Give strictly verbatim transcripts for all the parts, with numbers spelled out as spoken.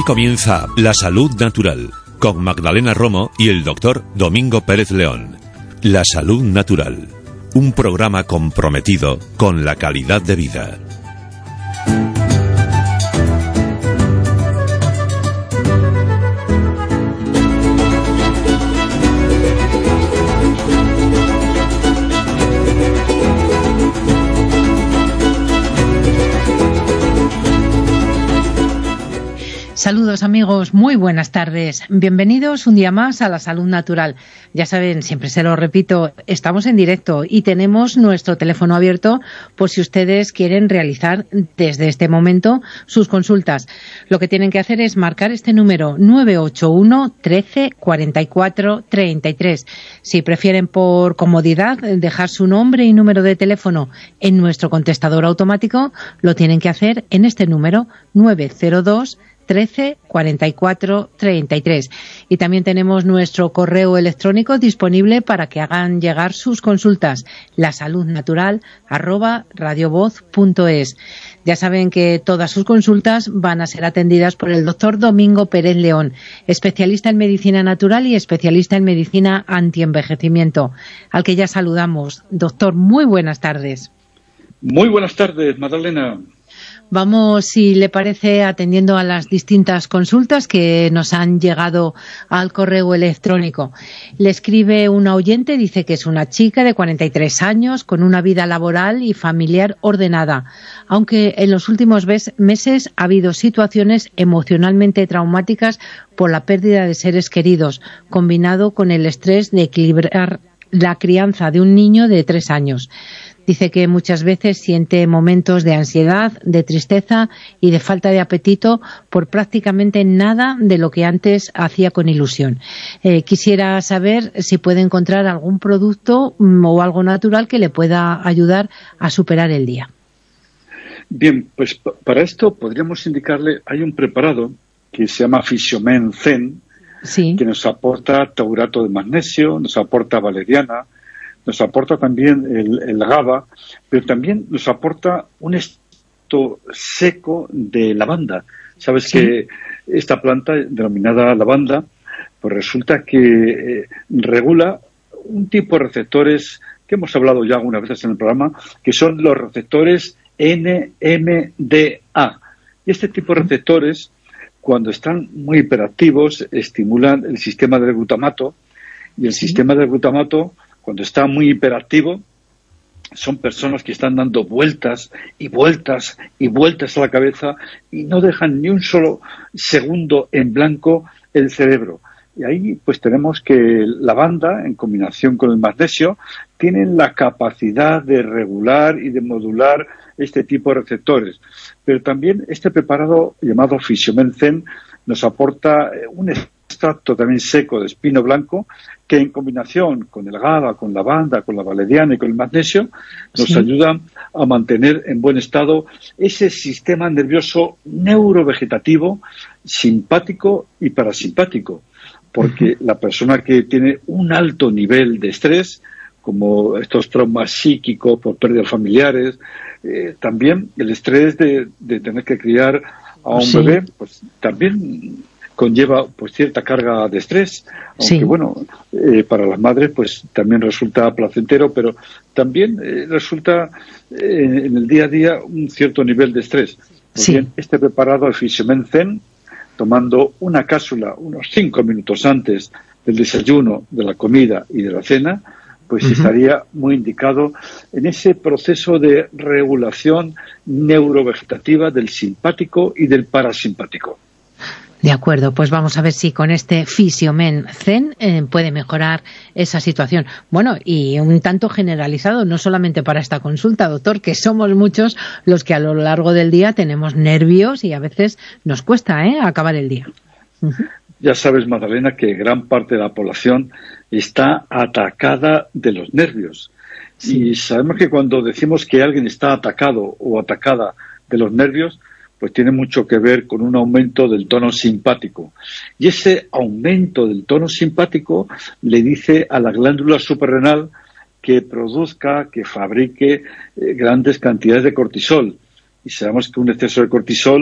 comienza La Salud Natural con Magdalena Romo y el doctor Domingo Pérez León. La Salud Natural, un programa comprometido con la calidad de vida. Saludos amigos, muy buenas tardes. Bienvenidos un día más a La Salud Natural. Ya saben, siempre se lo repito, estamos en directo y tenemos nuestro teléfono abierto por si ustedes quieren realizar desde este momento sus consultas. Lo que tienen que hacer es marcar este número nueve ocho uno, trece, cuarenta y cuatro, treinta y tres. Si prefieren por comodidad dejar su nombre y número de teléfono en nuestro contestador automático, lo tienen que hacer en este número nueve cero dos, trece, cuarenta y cuatro, treinta y tres. Y también tenemos nuestro correo electrónico disponible para que hagan llegar sus consultas, lasaludnatural arroba radiovoz punto es. Ya saben que todas sus consultas van a ser atendidas por el doctor Domingo Pérez León, especialista en medicina natural y especialista en medicina antienvejecimiento, al que ya saludamos. Doctor, muy buenas tardes. Muy buenas tardes, Magdalena. Vamos, si le parece, atendiendo a las distintas consultas que nos han llegado al correo electrónico. Le escribe una oyente, dice que es una chica de cuarenta y tres años con una vida laboral y familiar ordenada, aunque en los últimos meses ha habido situaciones emocionalmente traumáticas por la pérdida de seres queridos, combinado con el estrés de equilibrar la crianza de un niño de tres años. Dice que muchas veces siente momentos de ansiedad, de tristeza y de falta de apetito por prácticamente nada de lo que antes hacía con ilusión. Eh, quisiera saber si puede encontrar algún producto mm, o algo natural que le pueda ayudar a superar el día. Bien, pues para esto podríamos indicarle, hay un preparado que se llama Fisiomen Zen, sí, que nos aporta taurato de magnesio, nos aporta valeriana, nos aporta también el, el GABA, pero también nos aporta un extracto seco de lavanda. Sabes sí. que esta planta, denominada lavanda, pues resulta que eh, regula un tipo de receptores que hemos hablado ya algunas veces en el programa, que son los receptores N M D A. Y este tipo de receptores, cuando están muy hiperactivos, estimulan el sistema del glutamato, y el sí. sistema del glutamato, cuando está muy hiperactivo, son personas que están dando vueltas y vueltas y vueltas a la cabeza y no dejan ni un solo segundo en blanco el cerebro. Y ahí pues tenemos que la lavanda, en combinación con el magnesio, tienen la capacidad de regular y de modular este tipo de receptores. Pero también este preparado llamado Fisiomen Zen nos aporta un extracto también seco de espino blanco que en combinación con el GABA, con la lavanda, con la valeriana y con el magnesio nos sí. ayuda a mantener en buen estado ese sistema nervioso neurovegetativo, simpático y parasimpático. Porque uh-huh. la persona que tiene un alto nivel de estrés, como estos traumas psíquicos por pérdidas familiares, eh, también el estrés de, de tener que criar a un sí. bebé, pues también conlleva pues cierta carga de estrés, aunque sí. bueno, eh, para las madres pues también resulta placentero, pero también eh, resulta eh, en el día a día un cierto nivel de estrés. Pues sí. bien, este preparado, el Fisiomen Zen, tomando una cápsula unos cinco minutos antes del desayuno, de la comida y de la cena, pues uh-huh. estaría muy indicado en ese proceso de regulación neurovegetativa del simpático y del parasimpático. De acuerdo, pues vamos a ver si con este Fisiomen Zen eh, puede mejorar esa situación. Bueno, y un tanto generalizado, no solamente para esta consulta, doctor, que somos muchos los que a lo largo del día tenemos nervios y a veces nos cuesta ¿eh? acabar el día. Uh-huh. Ya sabes, Magdalena, que gran parte de la población está atacada de los nervios. Sí. Y sabemos que cuando decimos que alguien está atacado o atacada de los nervios, pues tiene mucho que ver con un aumento del tono simpático. Y ese aumento del tono simpático le dice a la glándula suprarrenal que produzca, que fabrique eh, grandes cantidades de cortisol. Y sabemos que un exceso de cortisol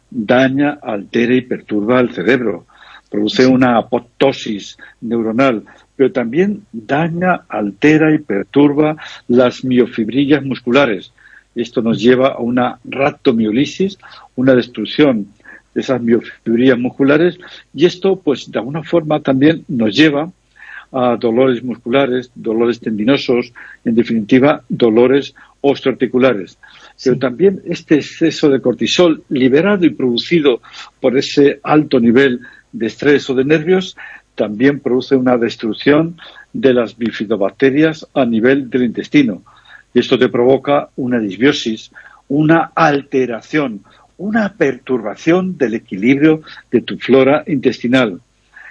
daña, altera y perturba el cerebro, produce una apoptosis neuronal, pero también daña, altera y perturba las miofibrillas musculares. Esto nos lleva a una rhabdomiólisis, una destrucción de esas miofibrillas musculares, y esto, pues, de alguna forma también nos lleva a dolores musculares, dolores tendinosos, en definitiva, dolores osteoarticulares. Sí. Pero también este exceso de cortisol liberado y producido por ese alto nivel de estrés o de nervios también produce una destrucción de las bifidobacterias a nivel del intestino. Y esto te provoca una disbiosis, una alteración, una perturbación del equilibrio de tu flora intestinal.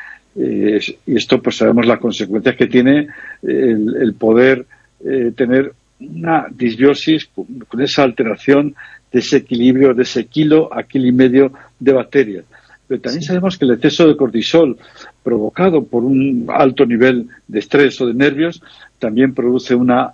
Eh, y esto, pues sabemos las consecuencias que tiene el, el poder eh, tener una disbiosis con, con esa alteración de ese equilibrio, de ese kilo a kilo y medio de bacterias. Pero también sabemos que el exceso de cortisol provocado por un alto nivel de estrés o de nervios también produce una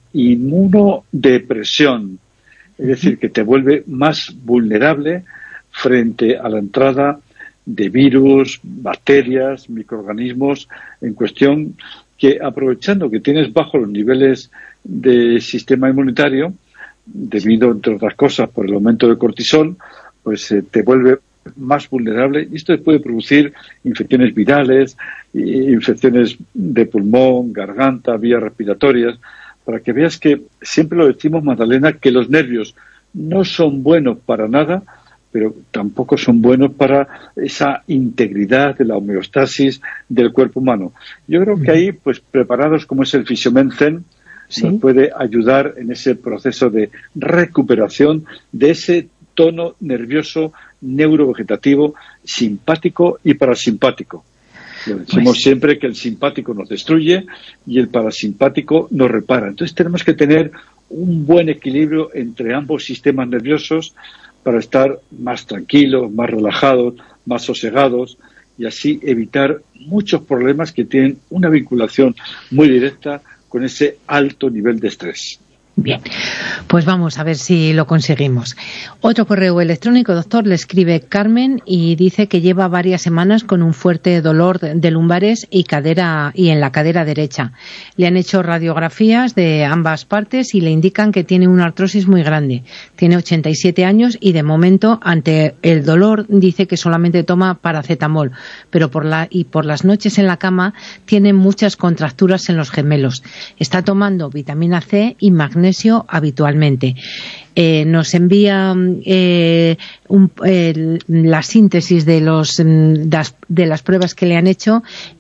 inmunodepresión, es decir, que te vuelve más vulnerable frente a la entrada de virus, bacterias, microorganismos en cuestión, que aprovechando que tienes bajos los niveles de sistema inmunitario, debido, entre otras cosas, por el aumento de cortisol, pues eh, te vuelve más vulnerable, y esto puede producir infecciones virales, infecciones de pulmón, garganta, vías respiratorias, para que veas que siempre lo decimos, Magdalena, que los nervios no son buenos para nada, pero tampoco son buenos para esa integridad de la homeostasis del cuerpo humano. Yo creo que ahí, pues preparados como es el Fisiomen Zen, ¿sí?, nos puede ayudar en ese proceso de recuperación de ese tono nervioso neurovegetativo simpático y parasimpático. Lo decimos pues... siempre que el simpático nos destruye y el parasimpático nos repara. Entonces tenemos que tener un buen equilibrio entre ambos sistemas nerviosos para estar más tranquilos, más relajados, más sosegados, y así evitar muchos problemas que tienen una vinculación muy directa con ese alto nivel de estrés. Bien, pues vamos a ver si lo conseguimos. Otro correo electrónico, doctor, le escribe Carmen y dice que lleva varias semanas con un fuerte dolor de lumbares y cadera y en la cadera derecha. Le han hecho radiografías de ambas partes y le indican que tiene una artrosis muy grande. Tiene ochenta y siete años y de momento, ante el dolor, dice que solamente toma paracetamol, pero por la y por las noches en la cama tiene muchas contracturas en los gemelos. Está tomando vitamina C y magnesio habitualmente. Eh, nos envía eh, un, eh, la síntesis de, los, das, de las pruebas que le han hecho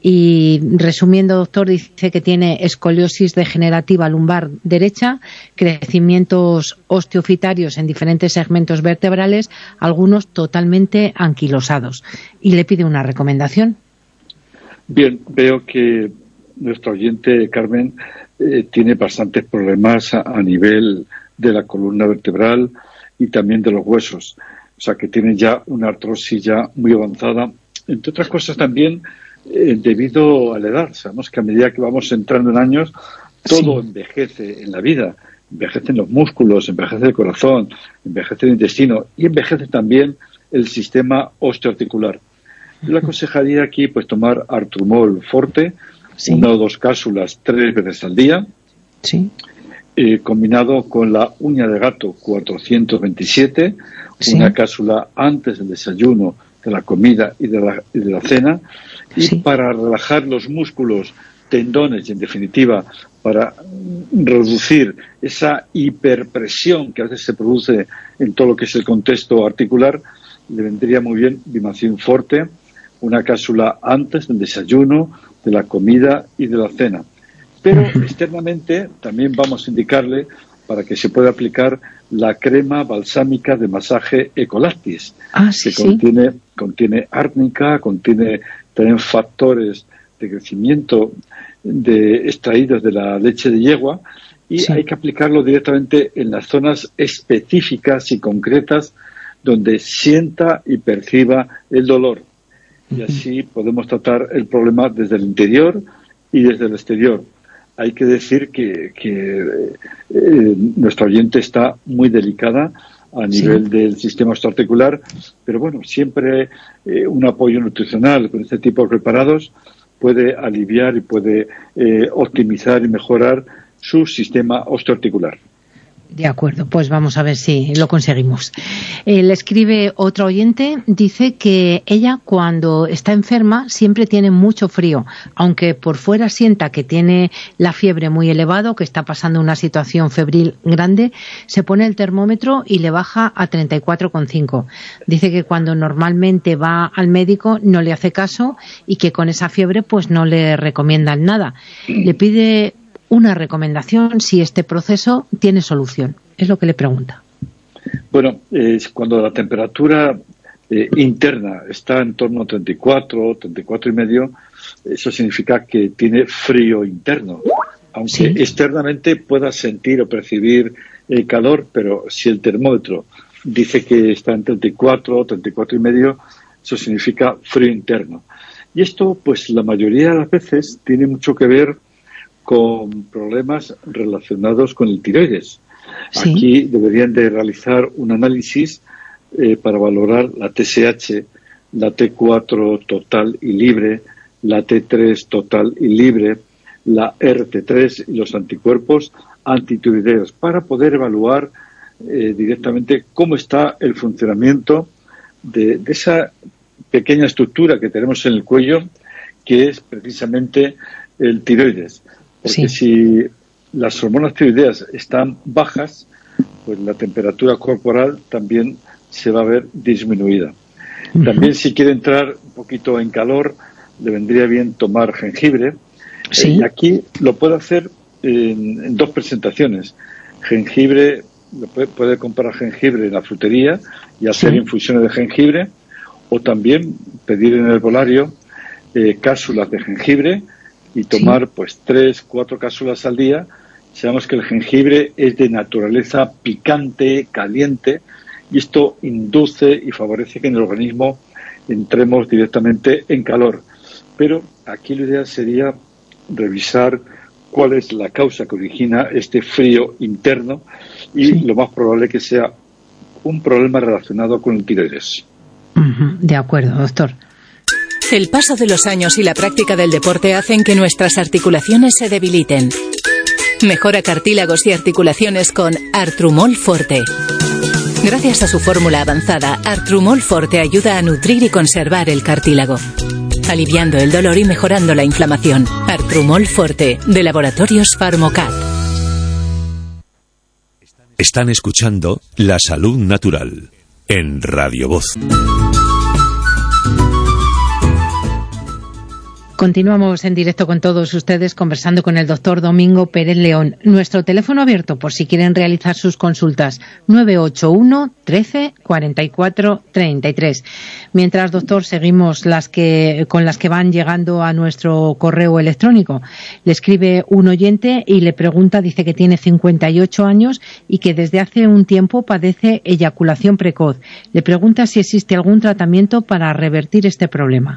y, resumiendo, doctor, dice que tiene escoliosis degenerativa lumbar derecha, crecimientos osteofitarios en diferentes segmentos vertebrales, algunos totalmente anquilosados, y le pide una recomendación. Bien, veo que nuestro oyente, Carmen, eh, tiene bastantes problemas a, a nivel de la columna vertebral y también de los huesos. O sea, que tiene ya una artrosis ya muy avanzada. Entre otras cosas también eh, debido a la edad. Sabemos que a medida que vamos entrando en años, todo sí. envejece en la vida. Envejecen los músculos, envejece el corazón, envejece el intestino y envejece también el sistema osteoarticular. Yo le aconsejaría aquí pues tomar Artrumol Forte, sí. una o dos cápsulas tres veces al día, sí. eh, combinado con la uña de gato cuatrocientos veintisiete, sí. una cápsula antes del desayuno, de la comida y de la, y de la cena, y sí. para relajar los músculos, tendones y, en definitiva, para reducir esa hiperpresión que a veces se produce en todo lo que es el contexto articular, le vendría muy bien Bimacin Forte, una cápsula antes del desayuno, de la comida y de la cena. Pero externamente también vamos a indicarle para que se pueda aplicar la crema balsámica de masaje Ecolactis, ah, sí, que contiene, sí. contiene árnica, contiene también factores de crecimiento de, extraídos de la leche de yegua, y sí. hay que aplicarlo directamente en las zonas específicas y concretas donde sienta y perciba el dolor. Y así podemos tratar el problema desde el interior y desde el exterior. Hay que decir que, que eh, nuestra oyente está muy delicada a nivel sí. del sistema osteoarticular, pero bueno, siempre eh, un apoyo nutricional con este tipo de preparados puede aliviar y puede eh, optimizar y mejorar su sistema osteoarticular. De acuerdo, pues vamos a ver si lo conseguimos. Eh, le escribe otro oyente, dice que ella cuando está enferma siempre tiene mucho frío, aunque por fuera sienta que tiene la fiebre muy elevada, que está pasando una situación febril grande, se pone el termómetro y le baja a treinta y cuatro coma cinco. Dice que cuando normalmente va al médico no le hace caso y que con esa fiebre pues no le recomiendan nada. Le pide una recomendación si este proceso tiene solución. Es lo que le pregunta. Bueno, eh, cuando la temperatura eh, interna está en torno a treinta y cuatro, treinta y cuatro y medio, eso significa que tiene frío interno. Aunque sí. externamente pueda sentir o percibir el calor, pero si el termómetro dice que está en treinta y cuatro, treinta y cuatro y medio, eso significa frío interno. Y esto, pues la mayoría de las veces tiene mucho que ver con problemas relacionados con el tiroides. Sí. Aquí deberían de realizar un análisis eh, para valorar la T S H, la T cuatro total y libre, la T tres total y libre, la R T tres y los anticuerpos antitiroideos, para poder evaluar eh, directamente cómo está el funcionamiento de, de esa pequeña estructura que tenemos en el cuello, que es precisamente el tiroides. Porque sí. si las hormonas tiroideas están bajas, pues la temperatura corporal también se va a ver disminuida. Uh-huh. También si quiere entrar un poquito en calor, le vendría bien tomar jengibre. Sí. Eh, y aquí lo puede hacer en, en dos presentaciones. Jengibre, lo puede, puede comprar jengibre en la frutería y hacer sí. infusiones de jengibre, o también pedir en el herbolario eh, cápsulas de jengibre y tomar sí. pues tres, cuatro cápsulas al día. Sabemos que el jengibre es de naturaleza picante, caliente, y esto induce y favorece que en el organismo entremos directamente en calor. Pero aquí lo ideal sería revisar cuál es la causa que origina este frío interno y sí. lo más probable que sea un problema relacionado con el tiroides. Uh-huh. De acuerdo, doctor. El paso de los años y la práctica del deporte hacen que nuestras articulaciones se debiliten. Mejora cartílagos y articulaciones con Artrumol Forte. Gracias a su fórmula avanzada, Artrumol Forte ayuda a nutrir y conservar el cartílago, aliviando el dolor y mejorando la inflamación. Artrumol Forte, de Laboratorios Pharmocat. Están escuchando La Salud Natural en Radio Voz. Continuamos en directo con todos ustedes conversando con el doctor Domingo Pérez León. Nuestro teléfono abierto por si quieren realizar sus consultas, nueve ocho uno, trece, cuarenta y cuatro, treinta y tres. Mientras, doctor, seguimos las que, con las que van llegando a nuestro correo electrónico. Le escribe un oyente y le pregunta, dice que tiene cincuenta y ocho años y que desde hace un tiempo padece eyaculación precoz. Le pregunta si existe algún tratamiento para revertir este problema.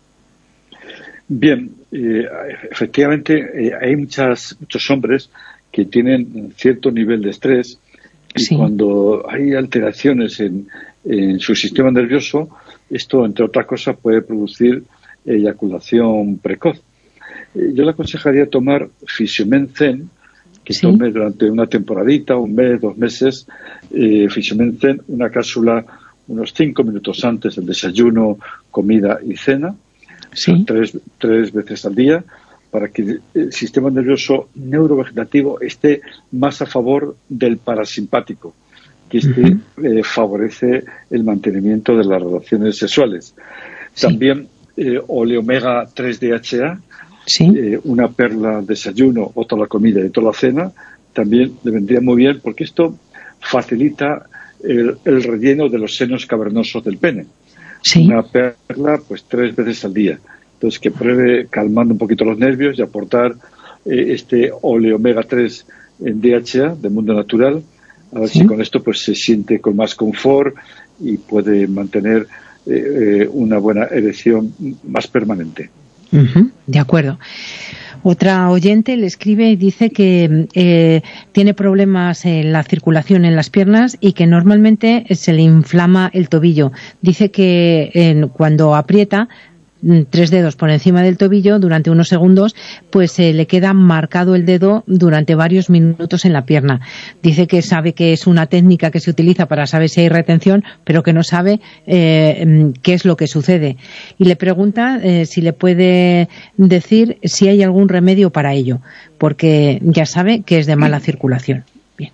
Bien, eh, efectivamente eh, hay muchas, muchos hombres que tienen cierto nivel de estrés y sí. cuando hay alteraciones en, en su sistema nervioso, esto, entre otras cosas, puede producir eyaculación precoz. Eh, yo le aconsejaría tomar Fisiomen Zen, que ¿Sí? tome durante una temporadita, un mes, dos meses, eh, Fisiomen Zen, una cápsula unos cinco minutos antes del desayuno, comida y cena. Sí. Tres, tres veces al día, para que el sistema nervioso neurovegetativo esté más a favor del parasimpático, que este uh-huh. eh, favorece el mantenimiento de las relaciones sexuales. Sí. También eh, oleomega tres D H A, sí. eh, una perla al desayuno, otra a la comida y otra a la cena, también le vendría muy bien, porque esto facilita el, el relleno de los senos cavernosos del pene. Sí. Una perla, pues tres veces al día. Entonces, que pruebe calmando un poquito los nervios y aportar eh, este oleomega tres en D H A, de mundo natural, a ver ¿Sí? si con esto pues se siente con más confort y puede mantener eh, eh, una buena erección más permanente. Uh-huh. De acuerdo. Otra oyente le escribe y dice que eh, tiene problemas en la circulación en las piernas y que normalmente se le inflama el tobillo. Dice que eh, cuando aprieta tres dedos por encima del tobillo durante unos segundos, pues se eh, le queda marcado el dedo durante varios minutos en la pierna. Dice que sabe que es una técnica que se utiliza para saber si hay retención, pero que no sabe eh, qué es lo que sucede. Y le pregunta eh, si le puede decir si hay algún remedio para ello, porque ya sabe que es de mala circulación. Bien.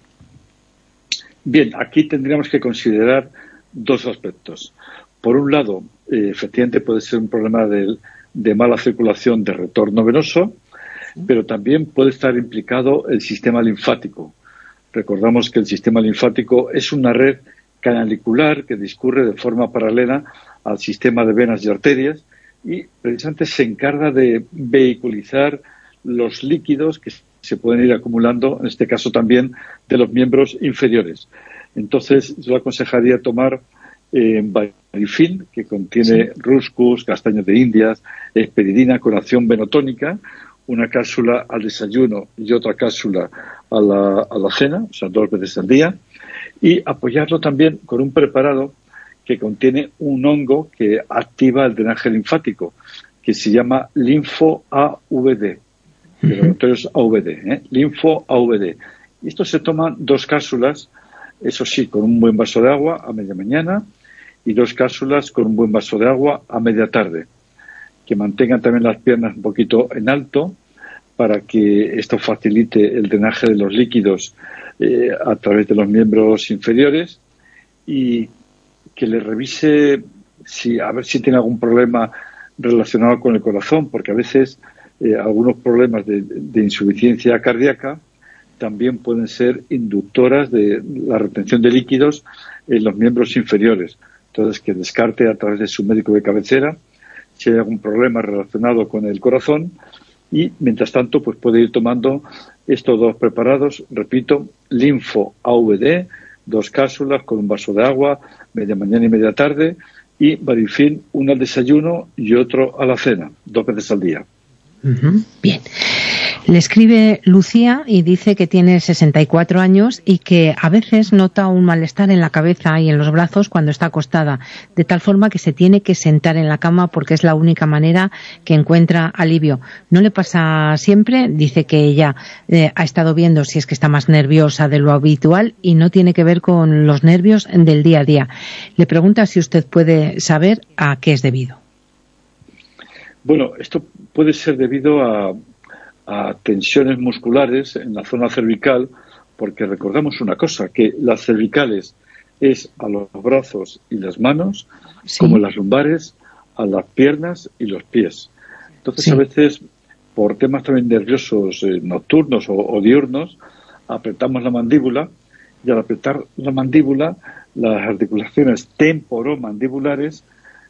Bien, aquí tendríamos que considerar dos aspectos. Por un lado, eh, efectivamente puede ser un problema de, de mala circulación de retorno venoso, pero también puede estar implicado el sistema linfático. Recordamos que el sistema linfático es una red canalicular que discurre de forma paralela al sistema de venas y arterias y precisamente se encarga de vehiculizar los líquidos que se pueden ir acumulando, en este caso también de los miembros inferiores. Entonces, yo aconsejaría tomar Eh, Barifin, que contiene sí. Ruscus, castaños de Indias, esperidina con acción venotónica, una cápsula al desayuno y otra cápsula a la, a la cena, o sea, dos veces al día, y apoyarlo también con un preparado que contiene un hongo que activa el drenaje linfático, que se llama linfo-A V D, de laboratorios A V D, ¿eh? linfo-A V D. Y esto se toman dos cápsulas, eso sí, con un buen vaso de agua a media mañana, y dos cápsulas con un buen vaso de agua a media tarde, que mantengan también las piernas un poquito en alto para que esto facilite el drenaje de los líquidos eh, a través de los miembros inferiores, y que le revise si a ver si tiene algún problema relacionado con el corazón, porque a veces eh, algunos problemas de, de insuficiencia cardíaca también pueden ser inductoras de la retención de líquidos en los miembros inferiores. Entonces, que descarte a través de su médico de cabecera si hay algún problema relacionado con el corazón, y mientras tanto pues puede ir tomando estos dos preparados, repito, linfo-A V D, dos cápsulas con un vaso de agua, media mañana y media tarde, y Barifin, uno al desayuno y otro a la cena, dos veces al día. Uh-huh. Bien. Le escribe Lucía y dice que tiene sesenta y cuatro años y que a veces nota un malestar en la cabeza y en los brazos cuando está acostada, de tal forma que se tiene que sentar en la cama porque es la única manera que encuentra alivio. No le pasa siempre, dice que ella eh, ha estado viendo si es que está más nerviosa de lo habitual y no tiene que ver con los nervios del día a día. Le pregunta si usted puede saber a qué es debido. Bueno, esto puede ser debido a a tensiones musculares en la zona cervical, porque recordamos una cosa, que las cervicales es a los brazos y las manos, sí. como las lumbares, a las piernas y los pies. Entonces, sí. a veces, por temas también nerviosos eh, nocturnos o, o diurnos, apretamos la mandíbula, y al apretar la mandíbula, las articulaciones temporomandibulares,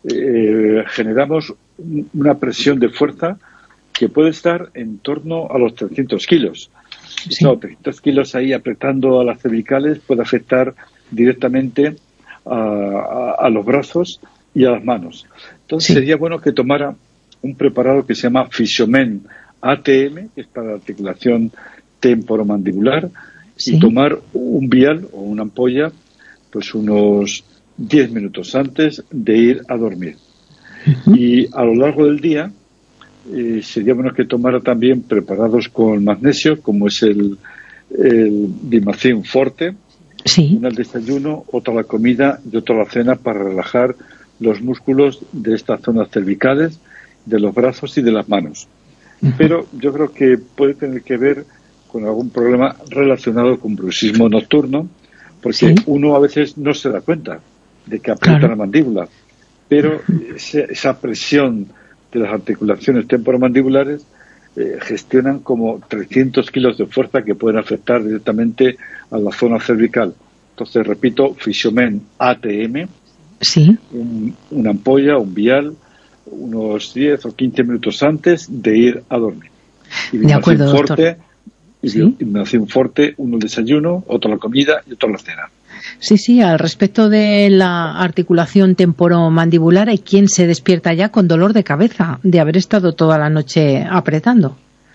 eh, generamos una presión de fuerza que puede estar en torno a los trescientos kilos. Sí. No, trescientos kilos ahí apretando a las cervicales puede afectar directamente a, a, a los brazos y a las manos. Entonces sí. sería bueno que tomara un preparado que se llama Fisiomen A T M, que es para la articulación temporomandibular, sí. y tomar un vial o una ampolla pues unos diez minutos antes de ir a dormir. Uh-huh. Y a lo largo del día Eh, sería bueno que tomara también preparados con magnesio, como es el, el Dimacin Forte, sí. uno al desayuno, otro a la comida y otro a la cena, para relajar los músculos de estas zonas cervicales, de los brazos y de las manos. Uh-huh. Pero yo creo que puede tener que ver con algún problema relacionado con bruxismo nocturno, porque ¿sí? uno a veces no se da cuenta de que aprieta claro. la mandíbula, pero esa, esa presión de las articulaciones temporomandibulares eh, gestionan como trescientos kilos de fuerza que pueden afectar directamente a la zona cervical. Entonces, repito, Fisiomen A T M, sí. un, una ampolla, un vial, unos diez o quince minutos antes de ir a dormir. Y de acuerdo, Forte, doctor. Y ¿sí? Dimacin Forte, uno al desayuno, otro a la comida y otro a la cena. Sí, sí, al respecto de la articulación temporomandibular, hay quien se despierta ya con dolor de cabeza de haber estado toda la noche apretando.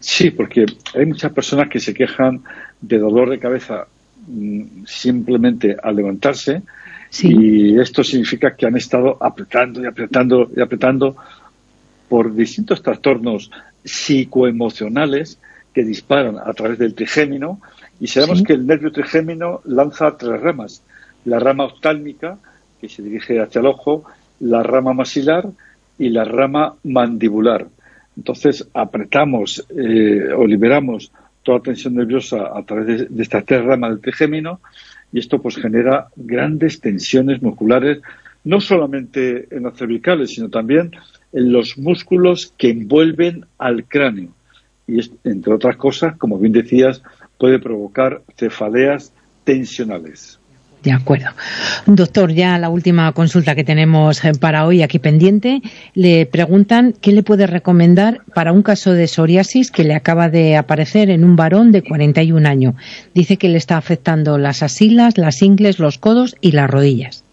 Sí, porque hay muchas personas que se quejan de dolor de cabeza mmm, simplemente al levantarse, sí. Y esto significa que han estado apretando y apretando y apretando por distintos trastornos psicoemocionales que disparan a través del trigémino, y sabemos sí. que el nervio trigémino lanza tres ramas: la rama oftálmica, que se dirige hacia el ojo, la rama maxilar y la rama mandibular. Entonces apretamos eh, o liberamos toda tensión nerviosa a través de, de estas tres ramas del trigémino, y esto pues genera grandes tensiones musculares, no solamente en las cervicales, sino también en los músculos que envuelven al cráneo. Y es, entre otras cosas, como bien decías, puede provocar cefaleas tensionales. De acuerdo. Doctor, ya la última consulta que tenemos para hoy aquí pendiente, le preguntan qué le puede recomendar para un caso de psoriasis que le acaba de aparecer en un varón de cuarenta y un años. Dice que le está afectando las axilas, las ingles, los codos y las rodillas.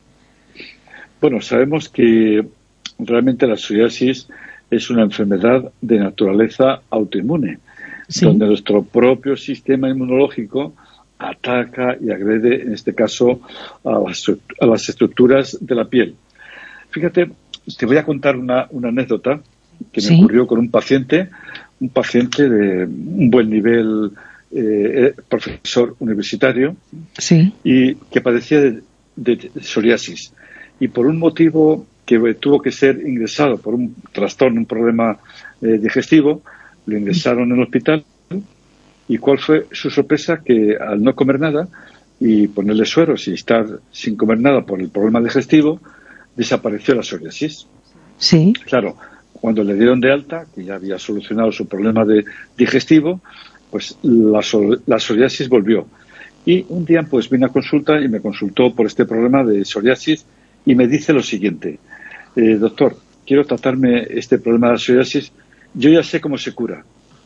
Bueno, sabemos que realmente la psoriasis es una enfermedad de naturaleza autoinmune, sí. donde nuestro propio sistema inmunológico ataca y agrede, en este caso, a las, a las estructuras de la piel. Fíjate, te voy a contar una, una anécdota que ¿Sí? me ocurrió con un paciente, un paciente de un buen nivel, eh, profesor universitario, ¿Sí? y que padecía de, de psoriasis. Y por un motivo que tuvo que ser ingresado por un trastorno, un problema eh, digestivo, lo ingresaron en el hospital. ¿Y cuál fue su sorpresa? Que al no comer nada y ponerle sueros y estar sin comer nada por el problema digestivo, desapareció la psoriasis. Sí. Claro, cuando le dieron de alta, que ya había solucionado su problema de digestivo, pues la, la psoriasis volvió. Y un día pues vine a consulta y me consultó por este problema de psoriasis y me dice lo siguiente: eh, doctor, quiero tratarme este problema de la psoriasis, yo ya sé cómo se cura.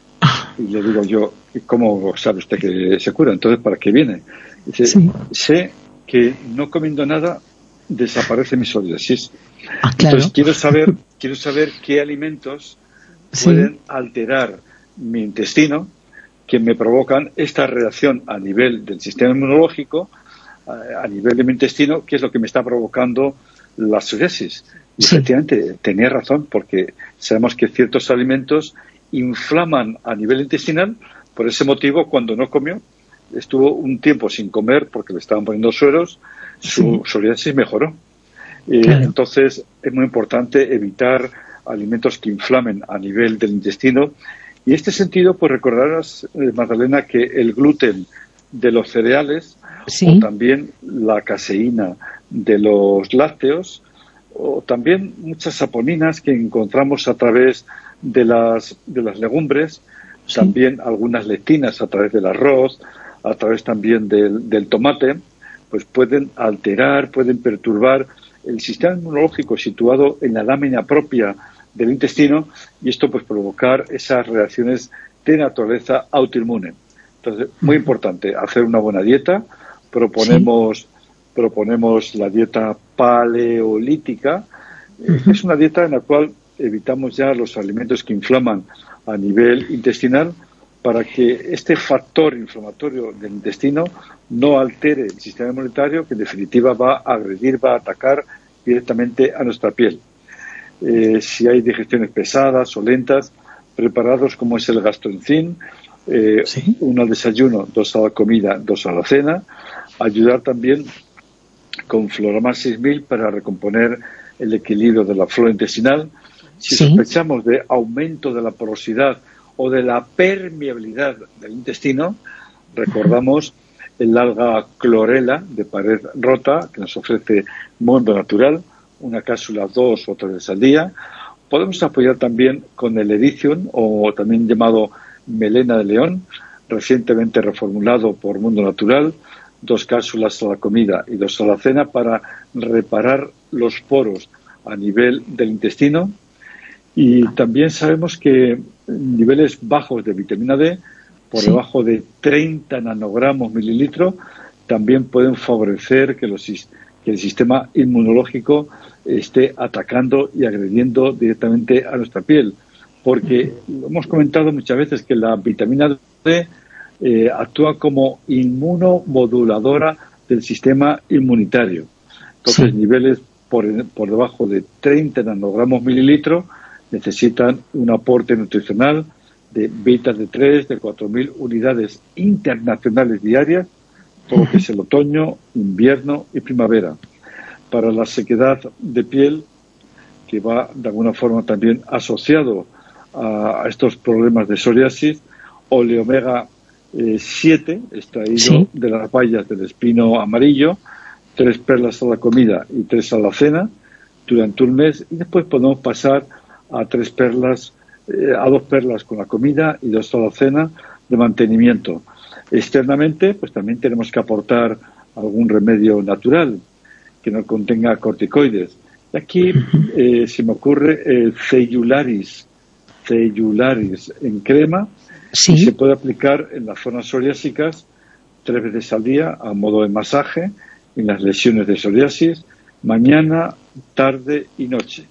Y le digo yo, ¿cómo sabe usted que se cura? Entonces, ¿para qué viene? Dice, sí. sé que no comiendo nada desaparece mi psoriasis. Ah, claro. Entonces, quiero saber, quiero saber qué alimentos sí. pueden alterar mi intestino que me provocan esta reacción a nivel del sistema inmunológico, a, a nivel de mi intestino, que es lo que me está provocando la psoriasis. Y sí. efectivamente, tenía razón, porque sabemos que ciertos alimentos inflaman a nivel intestinal. Por ese motivo, cuando no comió, estuvo un tiempo sin comer porque le estaban poniendo sueros, su sí. psoriasis mejoró. Eh, claro. Entonces, es muy importante evitar alimentos que inflamen a nivel del intestino. Y en este sentido, pues recordarás, eh, Magdalena, que el gluten de los cereales sí. o también la caseína de los lácteos, o también muchas saponinas que encontramos a través de las de las legumbres, sí. también algunas lectinas a través del arroz, a través también del, del tomate, pues pueden alterar, pueden perturbar el sistema inmunológico situado en la lámina propia del intestino, y esto pues provocar esas reacciones de naturaleza autoinmune. Entonces, muy importante hacer una buena dieta. Proponemos sí. proponemos la dieta paleolítica. Uh-huh. Es una dieta en la cual evitamos ya los alimentos que inflaman a nivel intestinal, para que este factor inflamatorio del intestino no altere el sistema inmunitario, que en definitiva va a agredir, va a atacar directamente a nuestra piel. Eh, si hay digestiones pesadas o lentas, preparados como es el gastroenzim, eh, ¿Sí? uno al desayuno, dos a la comida, dos a la cena. Ayudar también con Floramar seis mil para recomponer el equilibrio de la flora intestinal. Si ¿Sí? sospechamos de aumento de la porosidad o de la permeabilidad del intestino, recordamos el alga clorela de pared rota, que nos ofrece Mundo Natural, una cápsula dos o tres veces al día. Podemos apoyar también con el Edicium, o también llamado melena de león, recientemente reformulado por Mundo Natural, dos cápsulas a la comida y dos a la cena, para reparar los poros a nivel del intestino. Y también sabemos que niveles bajos de vitamina D, por sí. debajo de treinta nanogramos mililitro, también pueden favorecer que, los, que el sistema inmunológico esté atacando y agrediendo directamente a nuestra piel. porque lo hemos comentado muchas veces que la vitamina D eh, actúa como inmunomoduladora del sistema inmunitario. Entonces, sí. niveles por, por debajo de treinta nanogramos mililitros necesitan un aporte nutricional de beta D tres de cuatro mil unidades internacionales diarias, todo lo que es el otoño, invierno y primavera. Para la sequedad de piel, que va de alguna forma también asociado a, a estos problemas de psoriasis, oleomega siete, extraído sí. de las bayas del espino amarillo, tres perlas a la comida y tres a la cena durante un mes, y después podemos pasar a tres perlas, eh, a dos perlas con la comida y dos a la cena de mantenimiento. Externamente, pues también tenemos que aportar algún remedio natural que no contenga corticoides. Y aquí eh, se me ocurre el Cellularis, Cellularis en crema, sí. que se puede aplicar en las zonas psoriásicas tres veces al día a modo de masaje en las lesiones de psoriasis, mañana, tarde y noche.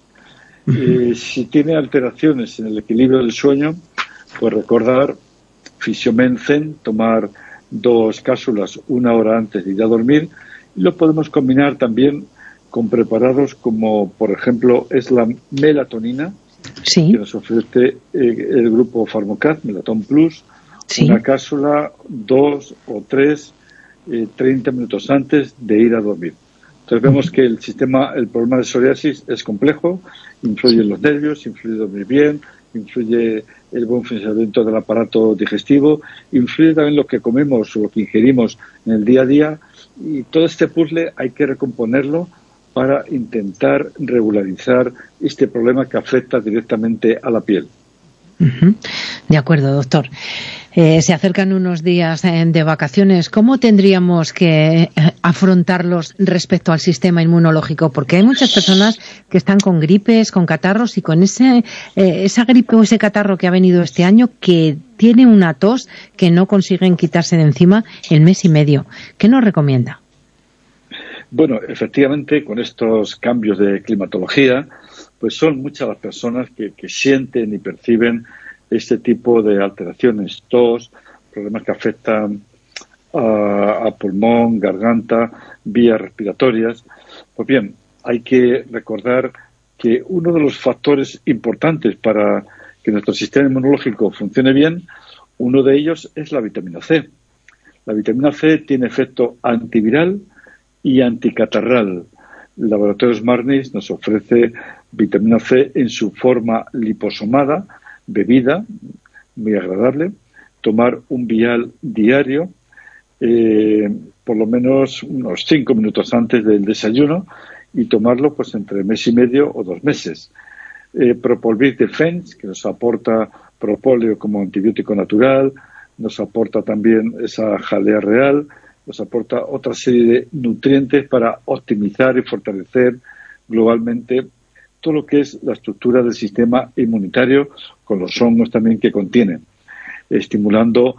Eh, si tiene alteraciones en el equilibrio del sueño, pues recordar Fisiomen Zen, tomar dos cápsulas una hora antes de ir a dormir, y lo podemos combinar también con preparados como, por ejemplo, es la melatonina, sí. que nos ofrece eh, el grupo Pharmocat, Melaton Plus, sí. una cápsula, dos o tres, eh, treinta minutos antes de ir a dormir. Entonces vemos que el sistema, el problema de psoriasis es complejo, influye en los nervios, influye dormir bien, influye el buen funcionamiento del aparato digestivo, influye también lo que comemos o lo que ingerimos en el día a día, y todo este puzzle hay que recomponerlo para intentar regularizar este problema que afecta directamente a la piel. Uh-huh. De acuerdo, doctor. Eh, se acercan unos días eh, de vacaciones. ¿Cómo tendríamos que eh, afrontarlos respecto al sistema inmunológico? Porque hay muchas personas que están con gripes, con catarros, y con ese eh, esa gripe o ese catarro que ha venido este año, que tiene una tos que no consiguen quitarse de encima el mes y medio. ¿Qué nos recomienda? Bueno, efectivamente, con estos cambios de climatología, pues son muchas las personas que, que sienten y perciben este tipo de alteraciones, tos, problemas que afectan a, a pulmón, garganta, vías respiratorias. Pues bien, hay que recordar que uno de los factores importantes para que nuestro sistema inmunológico funcione bien, uno de ellos es la vitamina C. La vitamina C tiene efecto antiviral y anticatarral. Laboratorios Marnis nos ofrece vitamina C en su forma liposomada, bebida, muy agradable, tomar un vial diario, eh, por lo menos unos cinco minutos antes del desayuno, y tomarlo pues entre mes y medio o dos meses. Eh, Propolvir Defense, que nos aporta propóleo como antibiótico natural, nos aporta también esa jalea real, nos aporta otra serie de nutrientes para optimizar y fortalecer globalmente todo lo que es la estructura del sistema inmunitario, con los hongos también que contienen, estimulando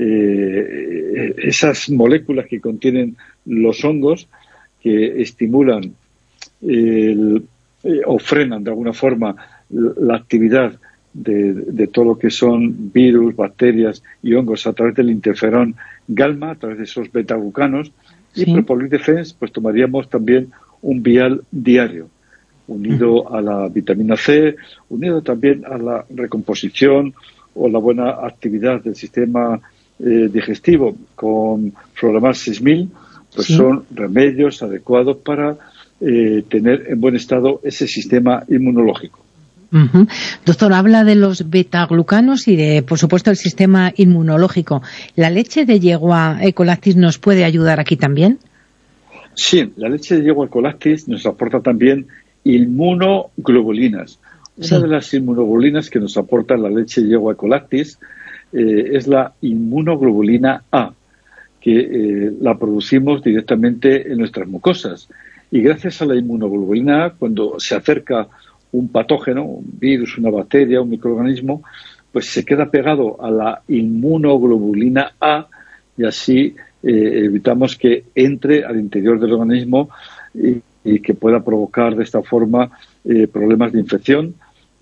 eh, esas moléculas que contienen los hongos, que estimulan el, eh, o frenan de alguna forma la actividad de, de todo lo que son virus, bacterias y hongos a través del interferón gamma, a través de esos beta-glucanos. Sí. Y Propolvir Defense, pues tomaríamos también un vial diario, unido uh-huh. a la vitamina C, unido también a la recomposición o la buena actividad del sistema eh, digestivo con Floramar seis mil, pues sí. son remedios adecuados para eh, tener en buen estado ese sistema inmunológico. Uh-huh. Doctor, habla de los betaglucanos y de, por supuesto, el sistema inmunológico. ¿La leche de yegua Ecolactis nos puede ayudar aquí también? Sí, la leche de yegua Ecolactis nos aporta también inmunoglobulinas. Una sí. de las inmunoglobulinas que nos aporta la leche de yegua Ecolactis eh, es la inmunoglobulina A, que eh, la producimos directamente en nuestras mucosas. Y gracias a la inmunoglobulina A, cuando se acerca un patógeno, un virus, una bacteria, un microorganismo, pues se queda pegado a la inmunoglobulina A, y así eh, evitamos que entre al interior del organismo y, y que pueda provocar de esta forma eh, problemas de infección,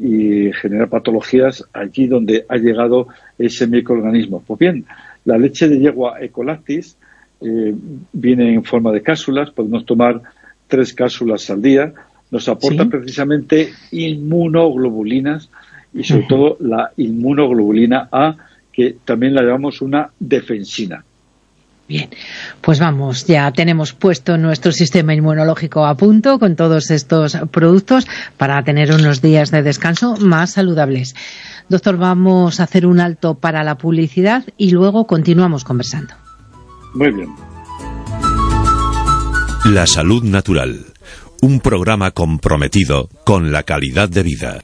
y genera patologías allí donde ha llegado ese microorganismo. Pues bien, la leche de yegua Ecolactis eh, viene en forma de cápsulas, podemos tomar tres cápsulas al día, nos aporta ¿Sí? precisamente inmunoglobulinas y sobre uh-huh. todo la inmunoglobulina A, que también la llamamos una defensina. Bien, pues vamos, ya tenemos puesto nuestro sistema inmunológico a punto con todos estos productos para tener unos días de descanso más saludables. Doctor, vamos a hacer un alto para la publicidad y luego continuamos conversando. Muy bien. La salud natural, un programa comprometido con la calidad de vida.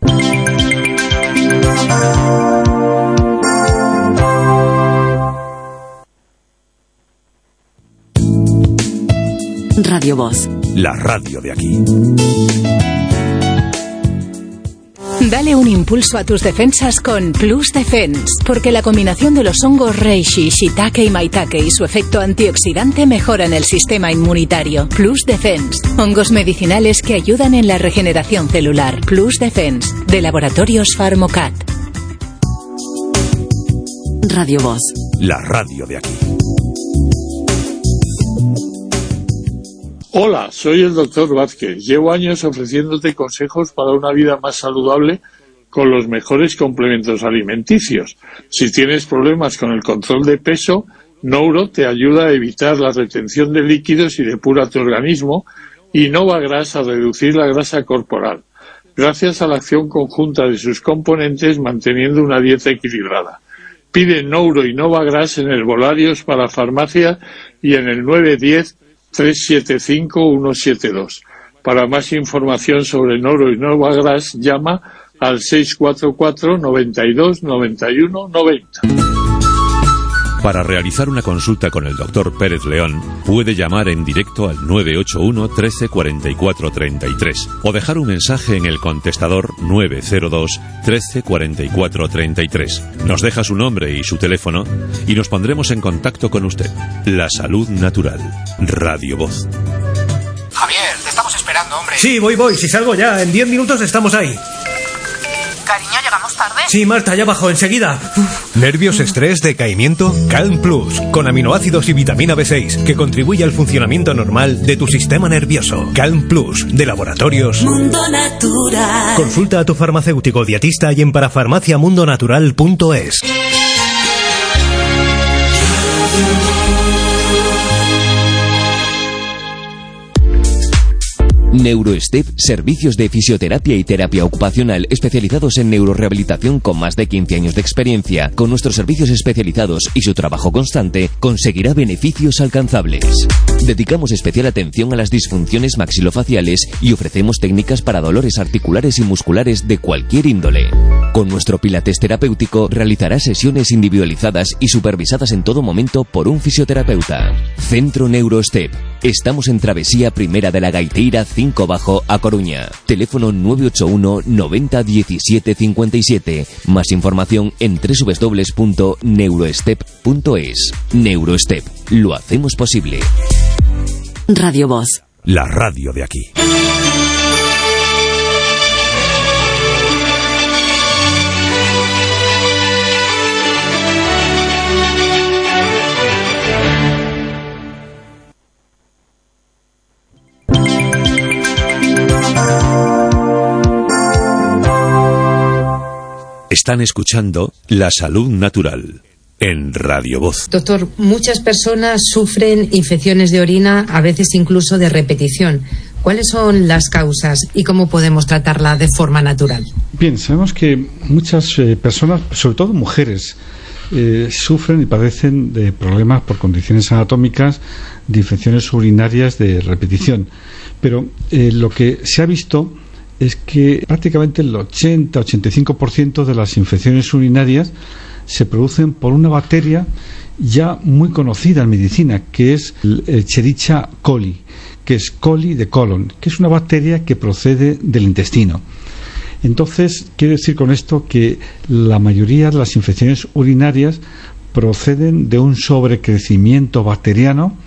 Radio Voz. La radio de aquí. Dale un impulso a tus defensas con Plus Defense, porque la combinación de los hongos reishi, shiitake y maitake y su efecto antioxidante mejoran el sistema inmunitario. Plus Defense, hongos medicinales que ayudan en la regeneración celular. Plus Defense, de Laboratorios Pharmocat. Radio Voz. La radio de aquí. Hola, soy el doctor Vázquez. Llevo años ofreciéndote consejos para una vida más saludable con los mejores complementos alimenticios. Si tienes problemas con el control de peso, Nouro te ayuda a evitar la retención de líquidos y depura tu organismo, y Novagras a reducir la grasa corporal, gracias a la acción conjunta de sus componentes manteniendo una dieta equilibrada. Pide Nouro y Novagras en herbolarios para farmacia y en el nueve uno cero, tres siete cinco, uno siete dos. Para más información sobre Nouro y Novagras, llama al seis cuatro cuatro, noventa y dos, noventa y uno, noventa. Para realizar una consulta con el doctor Pérez León, puede llamar en directo al nueve ocho uno, trece, cuarenta y cuatro, treinta y tres o dejar un mensaje en el contestador nueve cero dos, trece, cuarenta y cuatro, treinta y tres. Nos deja su nombre y su teléfono y nos pondremos en contacto con usted. La salud natural. Radio Voz. Javier, te estamos esperando, hombre. Sí, voy, voy. Si salgo ya, en diez minutos estamos ahí. Cariño, ¿llegamos tarde? Sí, Marta, ya bajo, enseguida. Uf. ¿Nervios, estrés, decaimiento? Calm Plus, con aminoácidos y vitamina B seis, que contribuye al funcionamiento normal de tu sistema nervioso. Calm Plus, de Laboratorios Mundo Natural. Consulta a tu farmacéutico dietista y en parafarmaciamundonatural punto es. NeuroStep, servicios de fisioterapia y terapia ocupacional especializados en neurorehabilitación con más de quince años de experiencia. Con nuestros servicios especializados y su trabajo constante, conseguirá beneficios alcanzables. Dedicamos especial atención a las disfunciones maxilofaciales y ofrecemos técnicas para dolores articulares y musculares de cualquier índole. Con nuestro pilates terapéutico realizará sesiones individualizadas y supervisadas en todo momento por un fisioterapeuta. Centro NeuroStep. Estamos en Travesía Primera de la Gaiteira cinco Bajo, A Coruña. Teléfono nueve ocho uno, noventa, diecisiete, cincuenta y siete. Más información en doble u doble u doble u punto neurostep punto es. NeuroStep. Lo hacemos posible. Radio Voz. La radio de aquí. Están escuchando La Salud Natural en Radio Voz. Doctor, muchas personas sufren infecciones de orina, a veces incluso de repetición. ¿Cuáles son las causas y cómo podemos tratarla de forma natural? Bien, sabemos que muchas eh, personas, sobre todo mujeres, eh, sufren y padecen de problemas por condiciones anatómicas de infecciones urinarias de repetición. Pero eh, lo que se ha visto es que prácticamente el ochenta a ochenta y cinco por ciento de las infecciones urinarias se producen por una bacteria ya muy conocida en medicina, que es el Escherichia coli, que es coli de colon, que es una bacteria que procede del intestino. Entonces, quiero decir con esto que la mayoría de las infecciones urinarias proceden de un sobrecrecimiento bacteriano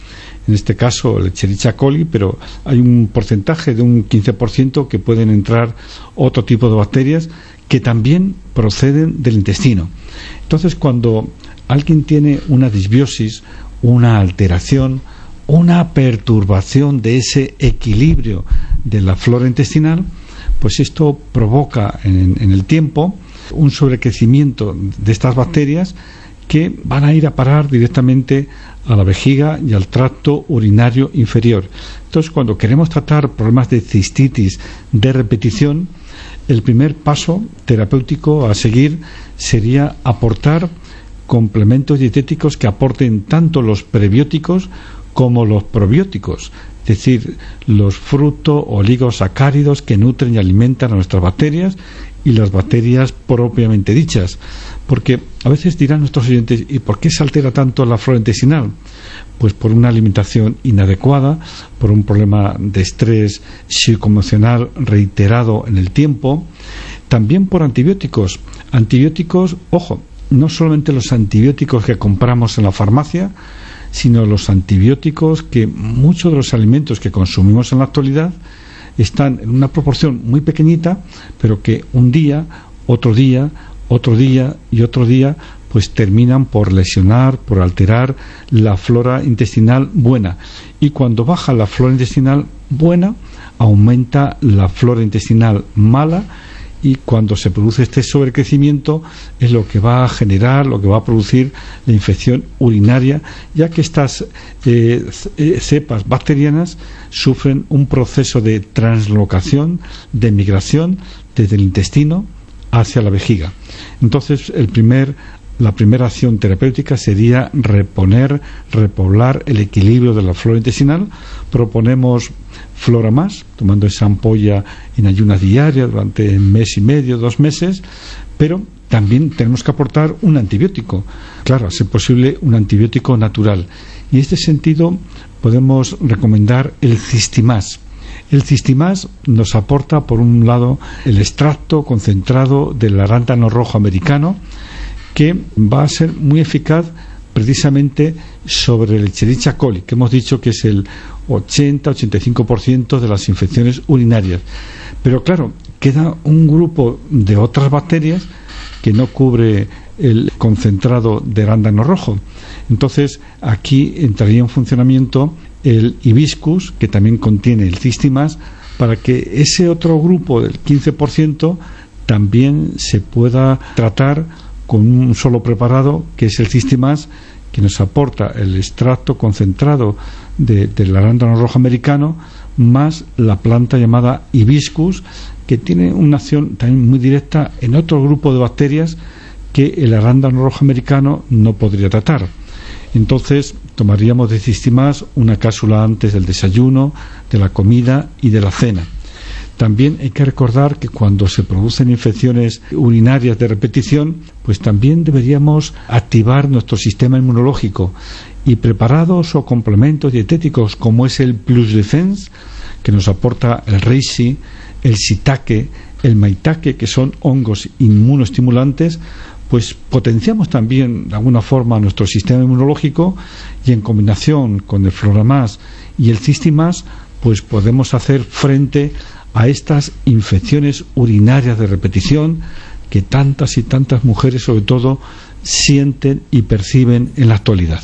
en este caso el Escherichia coli, pero hay un porcentaje de un quince por ciento que pueden entrar otro tipo de bacterias que también proceden del intestino. Entonces, cuando alguien tiene una disbiosis, una alteración, una perturbación de ese equilibrio de la flora intestinal, pues esto provoca en, en el tiempo un sobrecrecimiento de estas bacterias que van a ir a parar directamente a la vejiga y al tracto urinario inferior. Entonces, cuando queremos tratar problemas de cistitis de repetición, el primer paso terapéutico a seguir sería aportar complementos dietéticos que aporten tanto los prebióticos como los probióticos, es decir, los fruto-oligosacáridos que nutren y alimentan a nuestras bacterias y las bacterias propiamente dichas. Porque a veces dirán nuestros oyentes, ¿y por qué se altera tanto la flora intestinal? Pues por una alimentación inadecuada, por un problema de estrés psicoemocional reiterado en el tiempo, también por antibióticos. Antibióticos, ojo, no solamente los antibióticos que compramos en la farmacia, sino los antibióticos que muchos de los alimentos que consumimos en la actualidad están en una proporción muy pequeñita, pero que un día, otro día, otro día y otro día pues terminan por lesionar, por alterar la flora intestinal buena. Y cuando baja la flora intestinal buena, aumenta la flora intestinal mala, y cuando se produce este sobrecrecimiento es lo que va a generar, lo que va a producir la infección urinaria, ya que estas eh, cepas bacterianas sufren un proceso de translocación, de migración desde el intestino hacia la vejiga. Entonces, el primer, la primera acción terapéutica sería reponer, repoblar el equilibrio de la flora intestinal. Proponemos Flora Más, tomando esa ampolla en ayunas diarias durante un mes y medio, dos meses, pero también tenemos que aportar un antibiótico, claro, a ser posible un antibiótico natural. Y en este sentido podemos recomendar el Cistimás. El Cistimás nos aporta, por un lado, el extracto concentrado del arándano rojo americano, que va a ser muy eficaz precisamente sobre el Escherichia coli, que hemos dicho que es el ochenta a ochenta y cinco por ciento de las infecciones urinarias. Pero claro, queda un grupo de otras bacterias que no cubre el concentrado de arándano rojo. Entonces, aquí entraría en funcionamiento el Hibiscus, que también contiene el Cistimás, para que ese otro grupo del quince por ciento también se pueda tratar con un solo preparado, que es el Cistimás, que nos aporta el extracto concentrado de, del arándano rojo americano, más la planta llamada Hibiscus, que tiene una acción también muy directa en otro grupo de bacterias que el arándano rojo americano no podría tratar. Entonces, tomaríamos de Cistimás una cápsula antes del desayuno, de la comida y de la cena. También hay que recordar que cuando se producen infecciones urinarias de repetición, pues también deberíamos activar nuestro sistema inmunológico, y preparados o complementos dietéticos como es el Plus Defense, que nos aporta el reishi, el shiitake, el maitake, que son hongos inmunoestimulantes, pues potenciamos también de alguna forma nuestro sistema inmunológico, y en combinación con el Floramás y el Cistimás, pues podemos hacer frente a estas infecciones urinarias de repetición que tantas y tantas mujeres sobre todo sienten y perciben en la actualidad.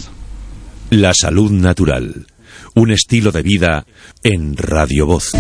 La salud natural, un estilo de vida en Radio Voz.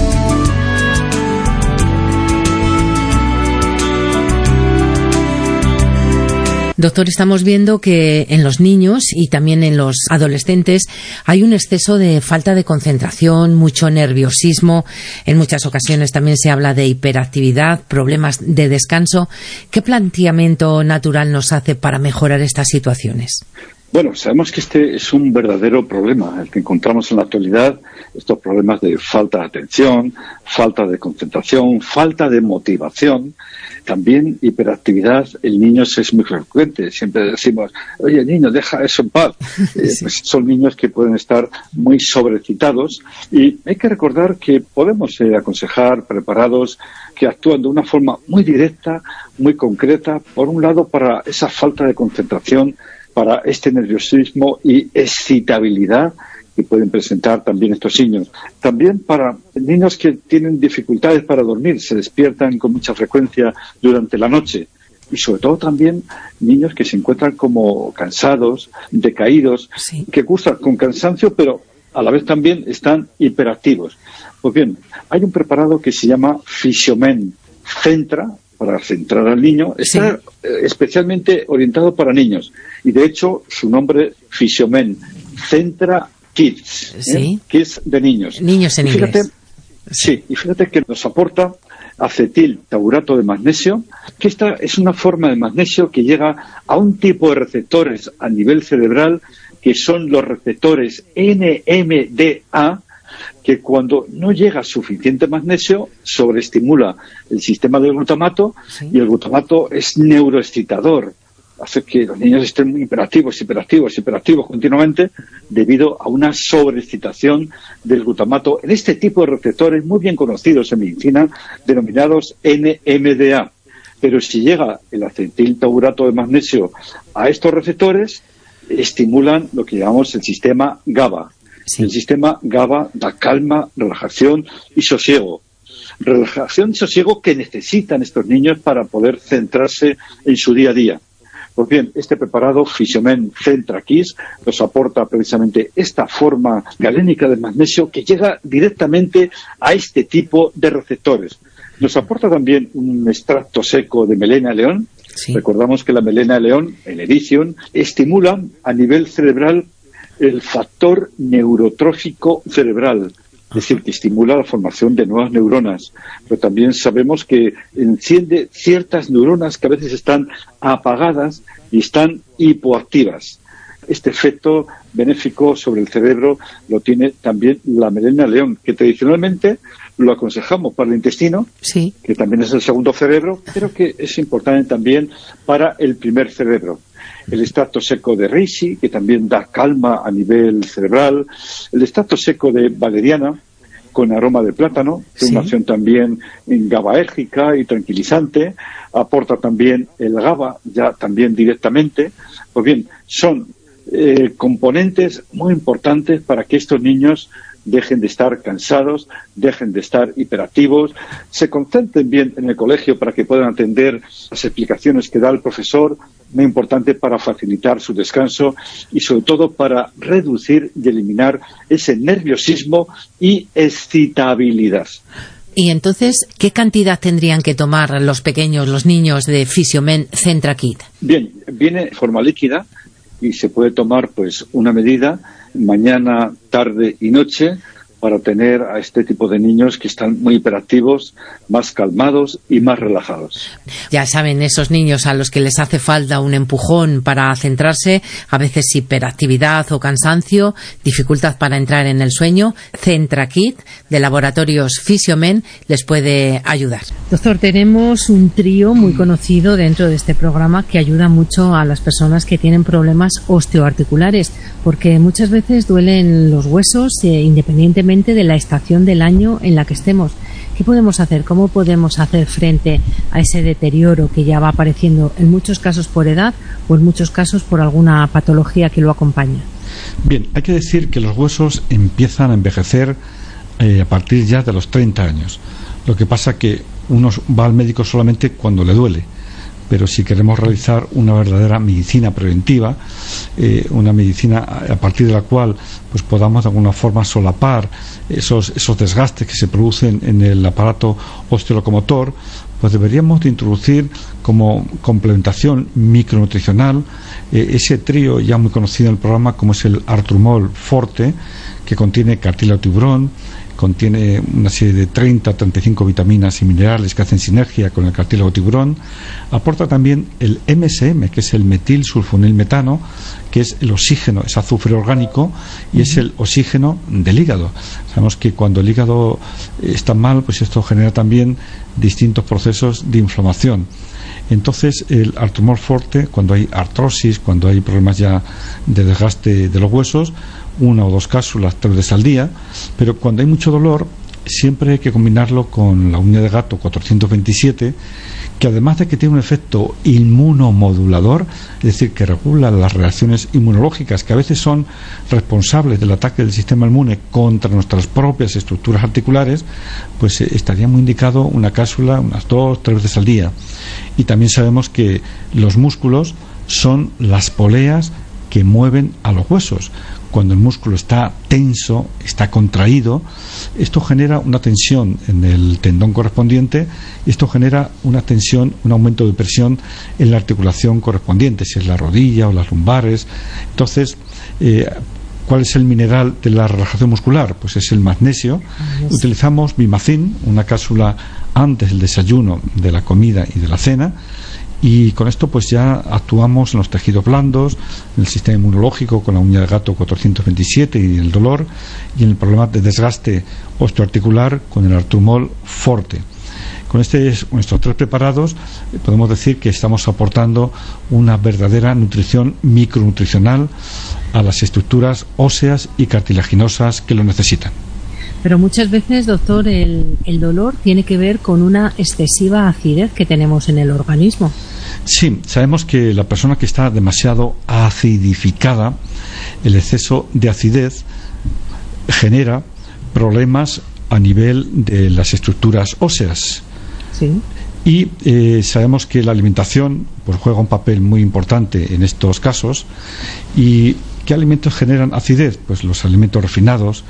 Doctor, estamos viendo que en los niños y también en los adolescentes hay un exceso de falta de concentración, mucho nerviosismo. En muchas ocasiones también se habla de hiperactividad, problemas de descanso. ¿Qué planteamiento natural nos hace para mejorar estas situaciones? Bueno, sabemos que este es un verdadero problema, el que encontramos en la actualidad, estos problemas de falta de atención, falta de concentración, falta de motivación, también hiperactividad en niños es muy frecuente. Siempre decimos, oye, niño, deja eso en paz. Sí. Eh, pues son niños que pueden estar muy sobrecitados, y hay que recordar que podemos eh, aconsejar preparados que actúan de una forma muy directa, muy concreta, por un lado para esa falta de concentración, para este nerviosismo y excitabilidad que pueden presentar también estos niños. También para niños que tienen dificultades para dormir, se despiertan con mucha frecuencia durante la noche. Y sobre todo también niños que se encuentran como cansados, decaídos, sí. que cursan con cansancio, pero a la vez también están hiperactivos. Pues bien, hay un preparado que se llama Fisiomen Centra, para centrar al niño, está sí. especialmente orientado para niños. Y de hecho, su nombre, Fisiomen Centra Kids, sí. ¿eh? Kids de niños. Niños en y fíjate, inglés. Sí, y fíjate que nos aporta acetil taurato de magnesio, que esta es una forma de magnesio que llega a un tipo de receptores a nivel cerebral que son los receptores N M D A, que cuando no llega suficiente magnesio sobreestimula el sistema del glutamato, sí. y el glutamato es neuroexcitador, hace que los niños estén hiperactivos, hiperactivos, hiperactivos continuamente debido a una sobreexcitación del glutamato en este tipo de receptores muy bien conocidos en medicina, denominados N M D A. Pero si llega el acetiltaurato de magnesio a estos receptores, estimulan lo que llamamos el sistema GABA. Sí. El sistema GABA da calma, relajación y sosiego. Relajación y sosiego que necesitan estos niños para poder centrarse en su día a día. Pues bien, este preparado Fisiomen Centra Kids nos aporta precisamente esta forma galénica de magnesio que llega directamente a este tipo de receptores. Nos aporta también un extracto seco de melena de león. Sí. Recordamos que la melena de león, el ericium, estimula a nivel cerebral el factor neurotrófico cerebral, es decir, que estimula la formación de nuevas neuronas, pero también sabemos que enciende ciertas neuronas que a veces están apagadas y están hipoactivas. Este efecto benéfico sobre el cerebro lo tiene también la melena de león, que tradicionalmente lo aconsejamos para el intestino, sí. que también es el segundo cerebro, pero que es importante también para el primer cerebro. El extracto seco de reishi, que también da calma a nivel cerebral. El extracto seco de valeriana, con aroma de plátano, que es una acción también GABAérgica y tranquilizante. Aporta también el GABA, ya también directamente. Pues bien, son eh, componentes muy importantes para que estos niños dejen de estar cansados, dejen de estar hiperactivos, se concentren bien en el colegio para que puedan atender las explicaciones que da el profesor, muy importante para facilitar su descanso y sobre todo para reducir y eliminar ese nerviosismo y excitabilidad. Y entonces, ¿qué cantidad tendrían que tomar los pequeños, los niños de Fisiomen Centra Kids? Bien, viene en forma líquida y se puede tomar pues una medida mañana, tarde y noche para tener a este tipo de niños que están muy hiperactivos, más calmados y más relajados. Ya saben, esos niños a los que les hace falta un empujón para centrarse, a veces hiperactividad o cansancio, dificultad para entrar en el sueño, Centra Kids de Laboratorios Fisiomen les puede ayudar. Doctor, tenemos un trío muy conocido dentro de este programa que ayuda mucho a las personas que tienen problemas osteoarticulares, porque muchas veces duelen los huesos eh, independientemente de la estación del año en la que estemos. ¿Qué podemos hacer? ¿Cómo podemos hacer frente a ese deterioro que ya va apareciendo en muchos casos por edad o en muchos casos por alguna patología que lo acompaña? Bien, hay que decir que los huesos empiezan a envejecer eh, a partir ya de los treinta años. Lo que pasa que uno va al médico solamente cuando le duele. Pero si queremos realizar una verdadera medicina preventiva, eh, una medicina a partir de la cual pues podamos de alguna forma solapar esos, esos desgastes que se producen en el aparato osteolocomotor, pues deberíamos de introducir como complementación micronutricional eh, ese trío ya muy conocido en el programa como es el Artrumol Forte, que contiene cartílago tiburón, contiene una serie de treinta a treinta y cinco vitaminas y minerales que hacen sinergia con el cartílago tiburón. Aporta también el M S M, que es el metilsulfonilmetano, que es el oxígeno, es azufre orgánico y es el oxígeno del hígado. Sabemos que cuando el hígado está mal, pues esto genera también distintos procesos de inflamación. Entonces el Artrumol Forte, cuando hay artrosis, cuando hay problemas ya de desgaste de los huesos, una o dos cápsulas tres veces al día, pero cuando hay mucho dolor siempre hay que combinarlo con la uña de gato cuatrocientos veintisiete, que además de que tiene un efecto inmunomodulador, es decir, que regula las reacciones inmunológicas que a veces son responsables del ataque del sistema inmune contra nuestras propias estructuras articulares, pues eh, estaría muy indicado una cápsula unas dos, tres veces al día. Y también sabemos que los músculos son las poleas que mueven a los huesos. Cuando el músculo está tenso, está contraído, esto genera una tensión en el tendón correspondiente y esto genera una tensión, un aumento de presión en la articulación correspondiente, si es la rodilla o las lumbares. Entonces, eh, ¿cuál es el mineral de la relajación muscular? Pues es el magnesio. Utilizamos Bimacin, una cápsula antes del desayuno, de la comida y de la cena, y con esto pues ya actuamos en los tejidos blandos, en el sistema inmunológico con la uña de gato cuatrocientos veintisiete y el dolor, y en el problema de desgaste osteoarticular con el Artrumol Forte. Con este, nuestros tres preparados podemos decir que estamos aportando una verdadera nutrición micronutricional a las estructuras óseas y cartilaginosas que lo necesitan. Pero muchas veces, doctor, el, el dolor tiene que ver con una excesiva acidez que tenemos en el organismo. Sí, sabemos que la persona que está demasiado acidificada, el exceso de acidez genera problemas a nivel de las estructuras óseas. Sí. Y eh, sabemos que la alimentación pues juega un papel muy importante en estos casos. Y ¿qué alimentos generan acidez? Pues los alimentos refinados,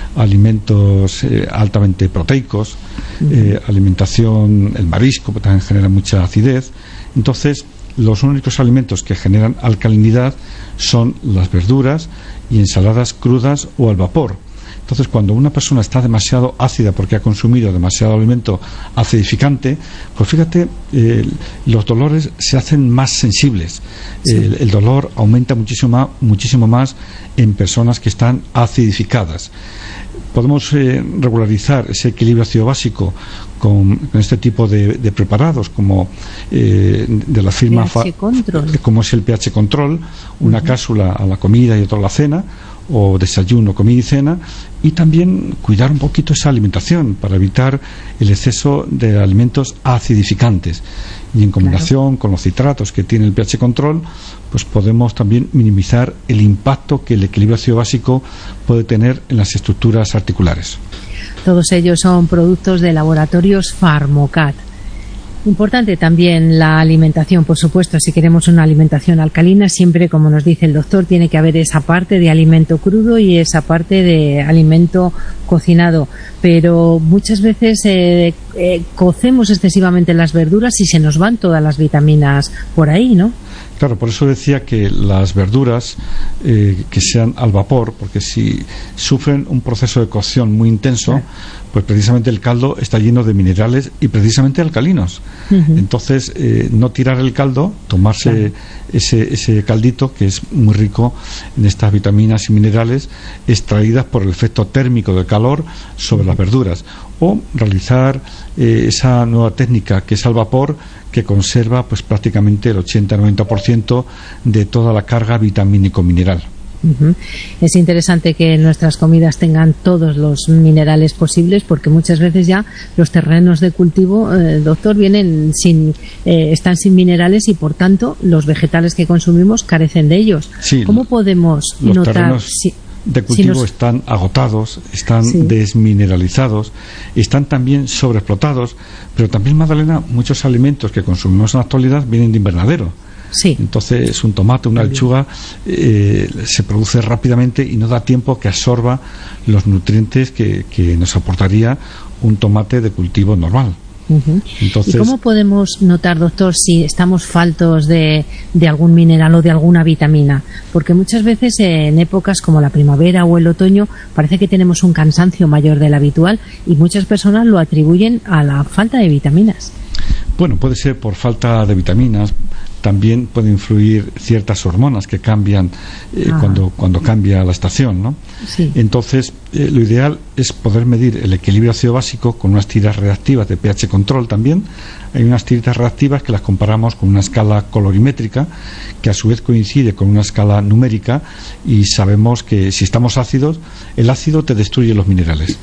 alimentos eh, altamente proteicos, eh, alimentación, el marisco también genera mucha acidez. Entonces, los únicos alimentos que generan alcalinidad son las verduras y ensaladas crudas o al vapor. Entonces, cuando una persona está demasiado ácida porque ha consumido demasiado alimento acidificante, pues fíjate, eh, los dolores se hacen más sensibles. Sí. El, el dolor aumenta muchísimo más, muchísimo más en personas que están acidificadas. Podemos eh, regularizar ese equilibrio ácido básico con, con este tipo de, de preparados, como eh, de la firma pH Control. Como es el pH Control, una uh-huh. cápsula a la comida y otra a la cena, o desayuno, comida y cena, y también cuidar un poquito esa alimentación para evitar el exceso de alimentos acidificantes. Y en combinación claro. con los citratos que tiene el pH Control, pues podemos también minimizar el impacto que el equilibrio ácido básico puede tener en las estructuras articulares. Todos ellos son productos de laboratorios Pharmocat. Importante también la alimentación, por supuesto. Si queremos una alimentación alcalina, siempre, como nos dice el doctor, tiene que haber esa parte de alimento crudo y esa parte de alimento cocinado. Pero muchas veces eh, eh, cocemos excesivamente las verduras y se nos van todas las vitaminas por ahí, ¿no? Claro, por eso decía que las verduras eh, que sean al vapor, porque si sufren un proceso de cocción muy intenso, sí. pues precisamente el caldo está lleno de minerales y precisamente alcalinos. Uh-huh. Entonces, eh, no tirar el caldo, tomarse claro. ese, ese caldito que es muy rico en estas vitaminas y minerales extraídas por el efecto térmico del calor sobre uh-huh. las verduras. O realizar eh, esa nueva técnica que es al vapor, que conserva pues prácticamente el ochenta a noventa por ciento de toda la carga vitamínico-mineral. Uh-huh. Es interesante que nuestras comidas tengan todos los minerales posibles, porque muchas veces ya los terrenos de cultivo, eh, doctor, vienen sin, eh, están sin minerales y por tanto los vegetales que consumimos carecen de ellos. Sí, ¿Cómo podemos los notar terrenos si, de cultivo si nos... están agotados, están sí. desmineralizados, están también sobreexplotados? Pero también, Magdalena, muchos alimentos que consumimos en la actualidad vienen de invernadero. Sí. Entonces, un tomate, una lechuga eh, se produce rápidamente y no da tiempo que absorba los nutrientes que, que nos aportaría un tomate de cultivo normal. Uh-huh. Entonces, ¿y cómo podemos notar, doctor, si estamos faltos de, de algún mineral o de alguna vitamina? Porque muchas veces en épocas como la primavera o el otoño parece que tenemos un cansancio mayor del habitual y muchas personas lo atribuyen a la falta de vitaminas. Bueno, puede ser por falta de vitaminas. También pueden influir ciertas hormonas que cambian eh, ah. cuando, cuando cambia la estación, ¿no? Sí. Entonces, eh, lo ideal es poder medir el equilibrio ácido básico con unas tiras reactivas de pH Control también. Hay unas tiritas reactivas que las comparamos con una escala colorimétrica, que a su vez coincide con una escala numérica, y sabemos que si estamos ácidos, el ácido te destruye los minerales.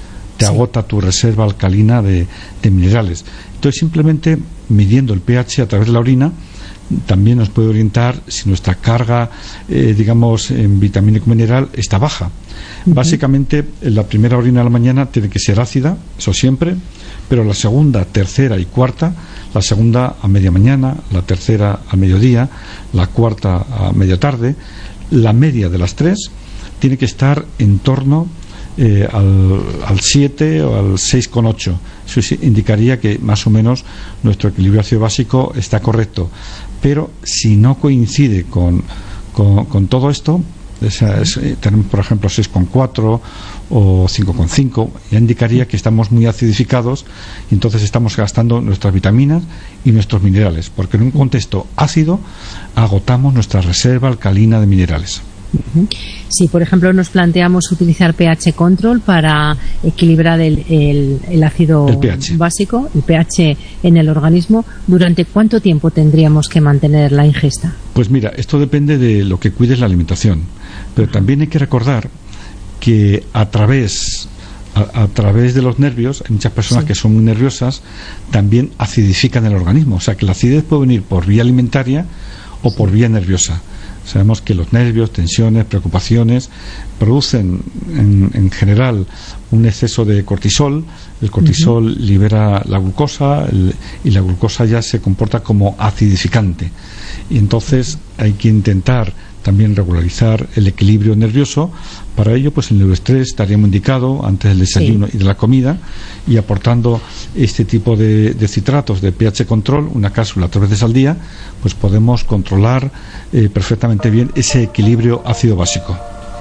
te sí. agota tu reserva alcalina de, de minerales. Entonces, simplemente midiendo el pH a través de la orina también nos puede orientar si nuestra carga, eh, digamos, en vitamínico mineral está baja. Uh-huh. Básicamente, la primera orina de la mañana tiene que ser ácida, eso siempre, pero la segunda, tercera y cuarta, la segunda a media mañana, la tercera a mediodía, la cuarta a media tarde, la media de las tres tiene que estar en torno eh, al, al siete o al seis coma ocho. Eso indicaría que más o menos nuestro equilibrio ácido básico está correcto. Pero si no coincide con, con, con todo esto, o sea, es, tenemos por ejemplo seis coma cuatro o cinco coma cinco, ya indicaría que estamos muy acidificados y entonces estamos gastando nuestras vitaminas y nuestros minerales, porque en un contexto ácido agotamos nuestra reserva alcalina de minerales. Si, por ejemplo, nos planteamos utilizar pH control para equilibrar el, el, el ácido el pH. básico, el pH en el organismo, ¿durante cuánto tiempo tendríamos que mantener la ingesta? Pues mira, esto depende de lo que cuides la alimentación, pero también hay que recordar que a través a, a través de los nervios, hay muchas personas sí. que son muy nerviosas, también acidifican el organismo, o sea que la acidez puede venir por vía alimentaria o por vía nerviosa. Sabemos que los nervios, tensiones, preocupaciones producen en, en general un exceso de cortisol. El cortisol uh-huh. libera la glucosa el, y la glucosa ya se comporta como acidificante. Y entonces hay que intentar también regularizar el equilibrio nervioso. Para ello, pues el neuroestrés estaríamos indicado antes del desayuno sí. y de la comida, y aportando este tipo de, de citratos de pH control, una cápsula tres veces al día, pues podemos controlar eh, perfectamente bien ese equilibrio ácido básico.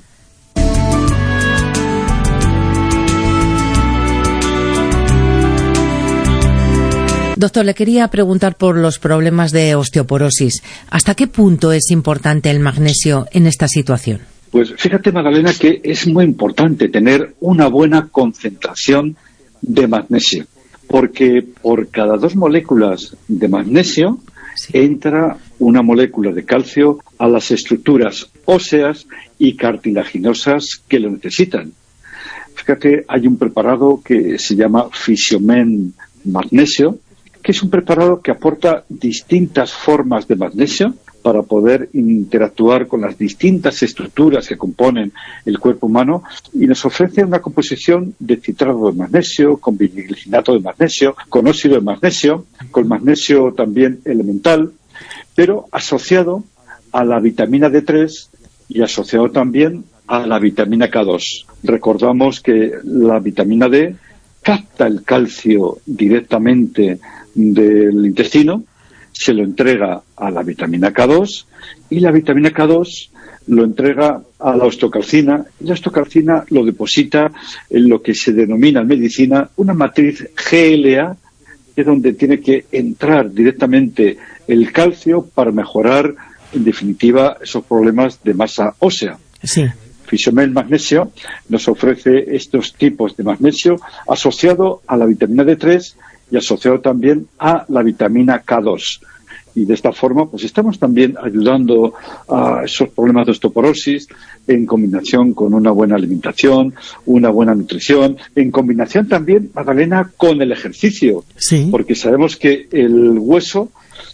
Doctor, le quería preguntar por los problemas de osteoporosis. ¿Hasta qué punto es importante el magnesio en esta situación? Pues fíjate, Magdalena, que es muy importante tener una buena concentración de magnesio, porque por cada dos moléculas de magnesio sí. entra una molécula de calcio a las estructuras óseas y cartilaginosas que lo necesitan. Fíjate, hay un preparado que se llama Fisiomen Magnesio, que es un preparado que aporta distintas formas de magnesio para poder interactuar con las distintas estructuras que componen el cuerpo humano, y nos ofrece una composición de citrato de magnesio, con vinilglicinato de magnesio, con óxido de magnesio, con magnesio también elemental, pero asociado a la vitamina D tres y asociado también a la vitamina K dos. Recordamos que la vitamina D capta el calcio directamente del intestino, se lo entrega a la vitamina K dos y la vitamina K dos lo entrega a la osteocalcina, y la osteocalcina lo deposita en lo que se denomina en medicina una matriz G L A, que es donde tiene que entrar directamente el calcio para mejorar, en definitiva, esos problemas de masa ósea. Sí. Fisiomen Magnesio nos ofrece estos tipos de magnesio asociado a la vitamina D tres y asociado también a la vitamina K dos. Y de esta forma, pues estamos también ayudando a esos problemas de osteoporosis en combinación con una buena alimentación, una buena nutrición, en combinación también, Magdalena, con el ejercicio. Sí. Porque sabemos que el hueso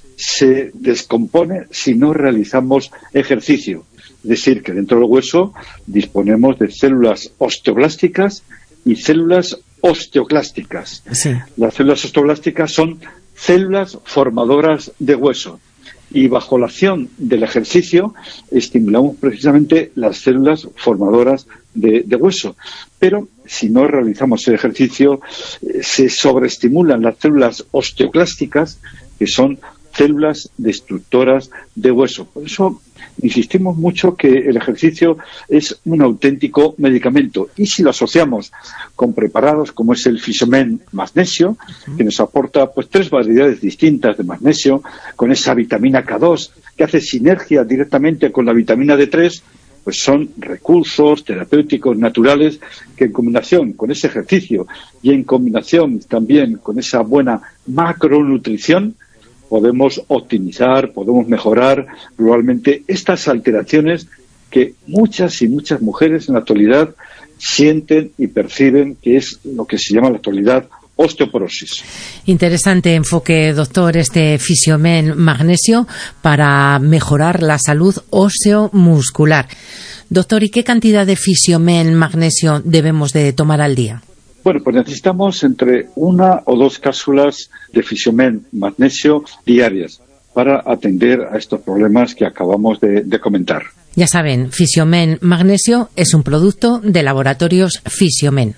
se descompone si no realizamos ejercicio. Es decir, que dentro del hueso disponemos de células osteoblásticas y células osteoclásticas. Sí. Las células osteoblásticas son células formadoras de hueso, y bajo la acción del ejercicio estimulamos precisamente las células formadoras de, de hueso. Pero si no realizamos el ejercicio, eh, se sobreestimulan las células osteoclásticas, que son células destructoras de hueso. Por eso insistimos mucho que el ejercicio es un auténtico medicamento, y si lo asociamos con preparados como es el Fisiomen Magnesio, que nos aporta pues tres variedades distintas de magnesio, con esa vitamina K dos que hace sinergia directamente con la vitamina D tres, pues son recursos terapéuticos naturales que, en combinación con ese ejercicio y en combinación también con esa buena macronutrición, podemos optimizar, podemos mejorar globalmente estas alteraciones que muchas y muchas mujeres en la actualidad sienten y perciben, que es lo que se llama en la actualidad osteoporosis. Interesante enfoque, doctor, este Fisiomen Magnesio para mejorar la salud óseo-muscular. Doctor, ¿y qué cantidad de Fisiomen Magnesio debemos de tomar al día? Bueno, pues necesitamos entre una o dos cápsulas de Fisiomen Magnesio diarias para atender a estos problemas que acabamos de, de comentar. Ya saben, Fisiomen Magnesio es un producto de Laboratorios Fisiomen.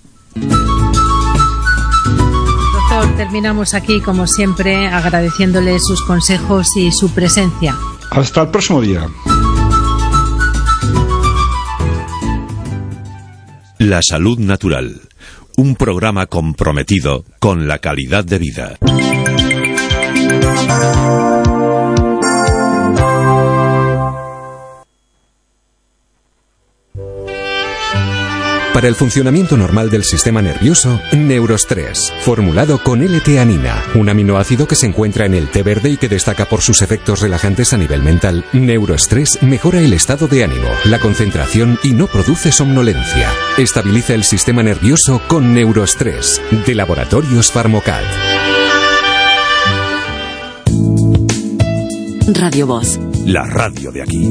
Doctor, terminamos aquí, como siempre, agradeciéndole sus consejos y su presencia. Hasta el próximo día. La salud natural. Un programa comprometido con la calidad de vida. Para el funcionamiento normal del sistema nervioso, Neurostress, formulado con L-teanina, un aminoácido que se encuentra en el té verde y que destaca por sus efectos relajantes a nivel mental. Neurostress mejora el estado de ánimo, la concentración y no produce somnolencia. Estabiliza el sistema nervioso con Neurostress, de Laboratorios Pharmocat. Radio Voz. La radio de aquí.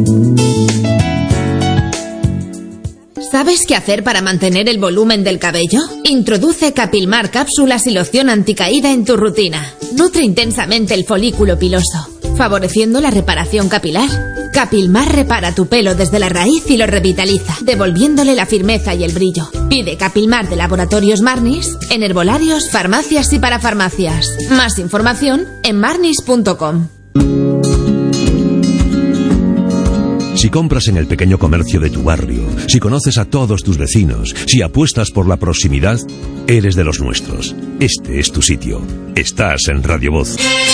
¿Sabes qué hacer para mantener el volumen del cabello? Introduce Capilmar cápsulas y loción anticaída en tu rutina. Nutre intensamente el folículo piloso, favoreciendo la reparación capilar. Capilmar repara tu pelo desde la raíz y lo revitaliza, devolviéndole la firmeza y el brillo. Pide Capilmar de Laboratorios Marnis en herbolarios, farmacias y parafarmacias. Más información en marnis punto com. Si compras en el pequeño comercio de tu barrio, si conoces a todos tus vecinos, si apuestas por la proximidad, eres de los nuestros. Este es tu sitio. Estás en Radio Voz.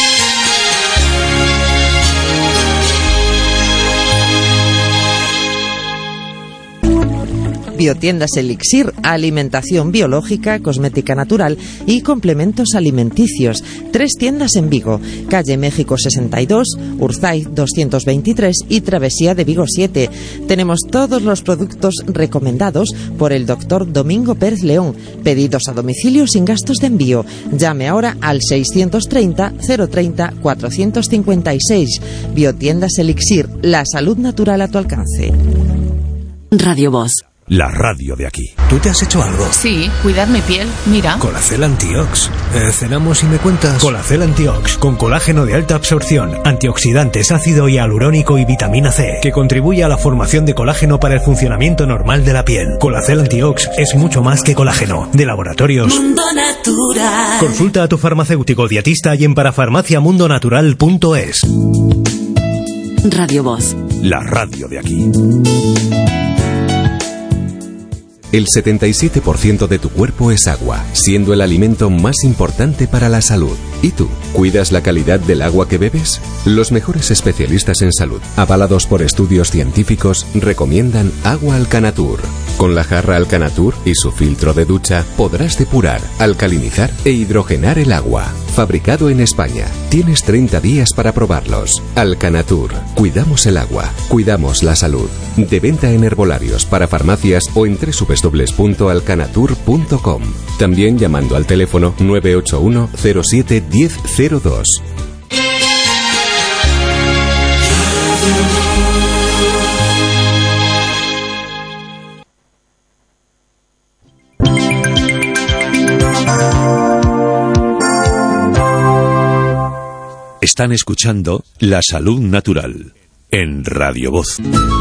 Biotiendas Elixir, alimentación biológica, cosmética natural y complementos alimenticios. Tres tiendas en Vigo, calle México sesenta y dos, Urzaiz doscientos veintitrés y Travesía de Vigo siete. Tenemos todos los productos recomendados por el doctor Domingo Pérez León. Pedidos a domicilio sin gastos de envío. Llame ahora al seiscientos treinta, cero treinta, cuatrocientos cincuenta y seis. Biotiendas Elixir, la salud natural a tu alcance. Radio Voz. La radio de aquí. ¿Tú te has hecho algo? Sí, cuidar mi piel, mira. Colacel Antiox. Eh, cenamos y me cuentas. Colacel Antiox, con colágeno de alta absorción, antioxidantes, ácido hialurónico y vitamina C, que contribuye a la formación de colágeno para el funcionamiento normal de la piel. Colacel Antiox es mucho más que colágeno. De Laboratorios Mundo Natural. Consulta a tu farmacéutico dietista y en parafarmaciamundonatural punto es. Radio Voz. La radio de aquí. El setenta y siete por ciento de tu cuerpo es agua, siendo el alimento más importante para la salud. ¿Y tú? ¿Cuidas la calidad del agua que bebes? Los mejores especialistas en salud, avalados por estudios científicos, recomiendan Agua Alcanatur. Con la jarra Alcanatur y su filtro de ducha podrás depurar, alcalinizar e hidrogenar el agua. Fabricado en España. Tienes treinta días para probarlos. Alcanatur. Cuidamos el agua. Cuidamos la salud. De venta en herbolarios, para farmacias o en doble u doble u doble u punto alcanatur punto com. También llamando al teléfono nueve ocho uno, cero siete, diez cero dos. Están escuchando La Salud Natural en Radio Voz.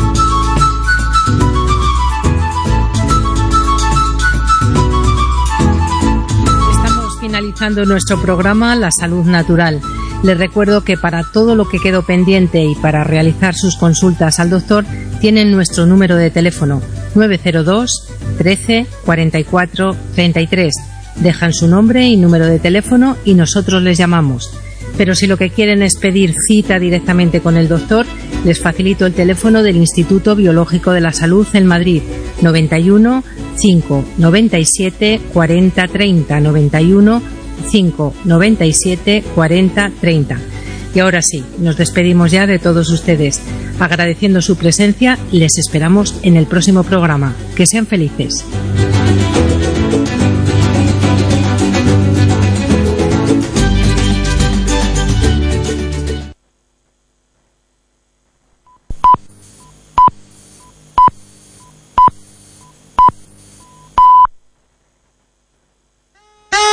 Estamos finalizando nuestro programa La Salud Natural. Les recuerdo que para todo lo que quedó pendiente y para realizar sus consultas al doctor, tienen nuestro número de teléfono nueve cero dos, trece, cuarenta y cuatro, treinta y tres. Dejan su nombre y número de teléfono y nosotros les llamamos. Pero si lo que quieren es pedir cita directamente con el doctor, les facilito el teléfono del Instituto Biológico de la Salud en Madrid, noventa y uno, cinco, noventa y siete, cuarenta, treinta, noventa y uno, cinco, noventa y siete, cuarenta, treinta. Y ahora sí, nos despedimos ya de todos ustedes. Agradeciendo su presencia, les esperamos en el próximo programa. Que sean felices.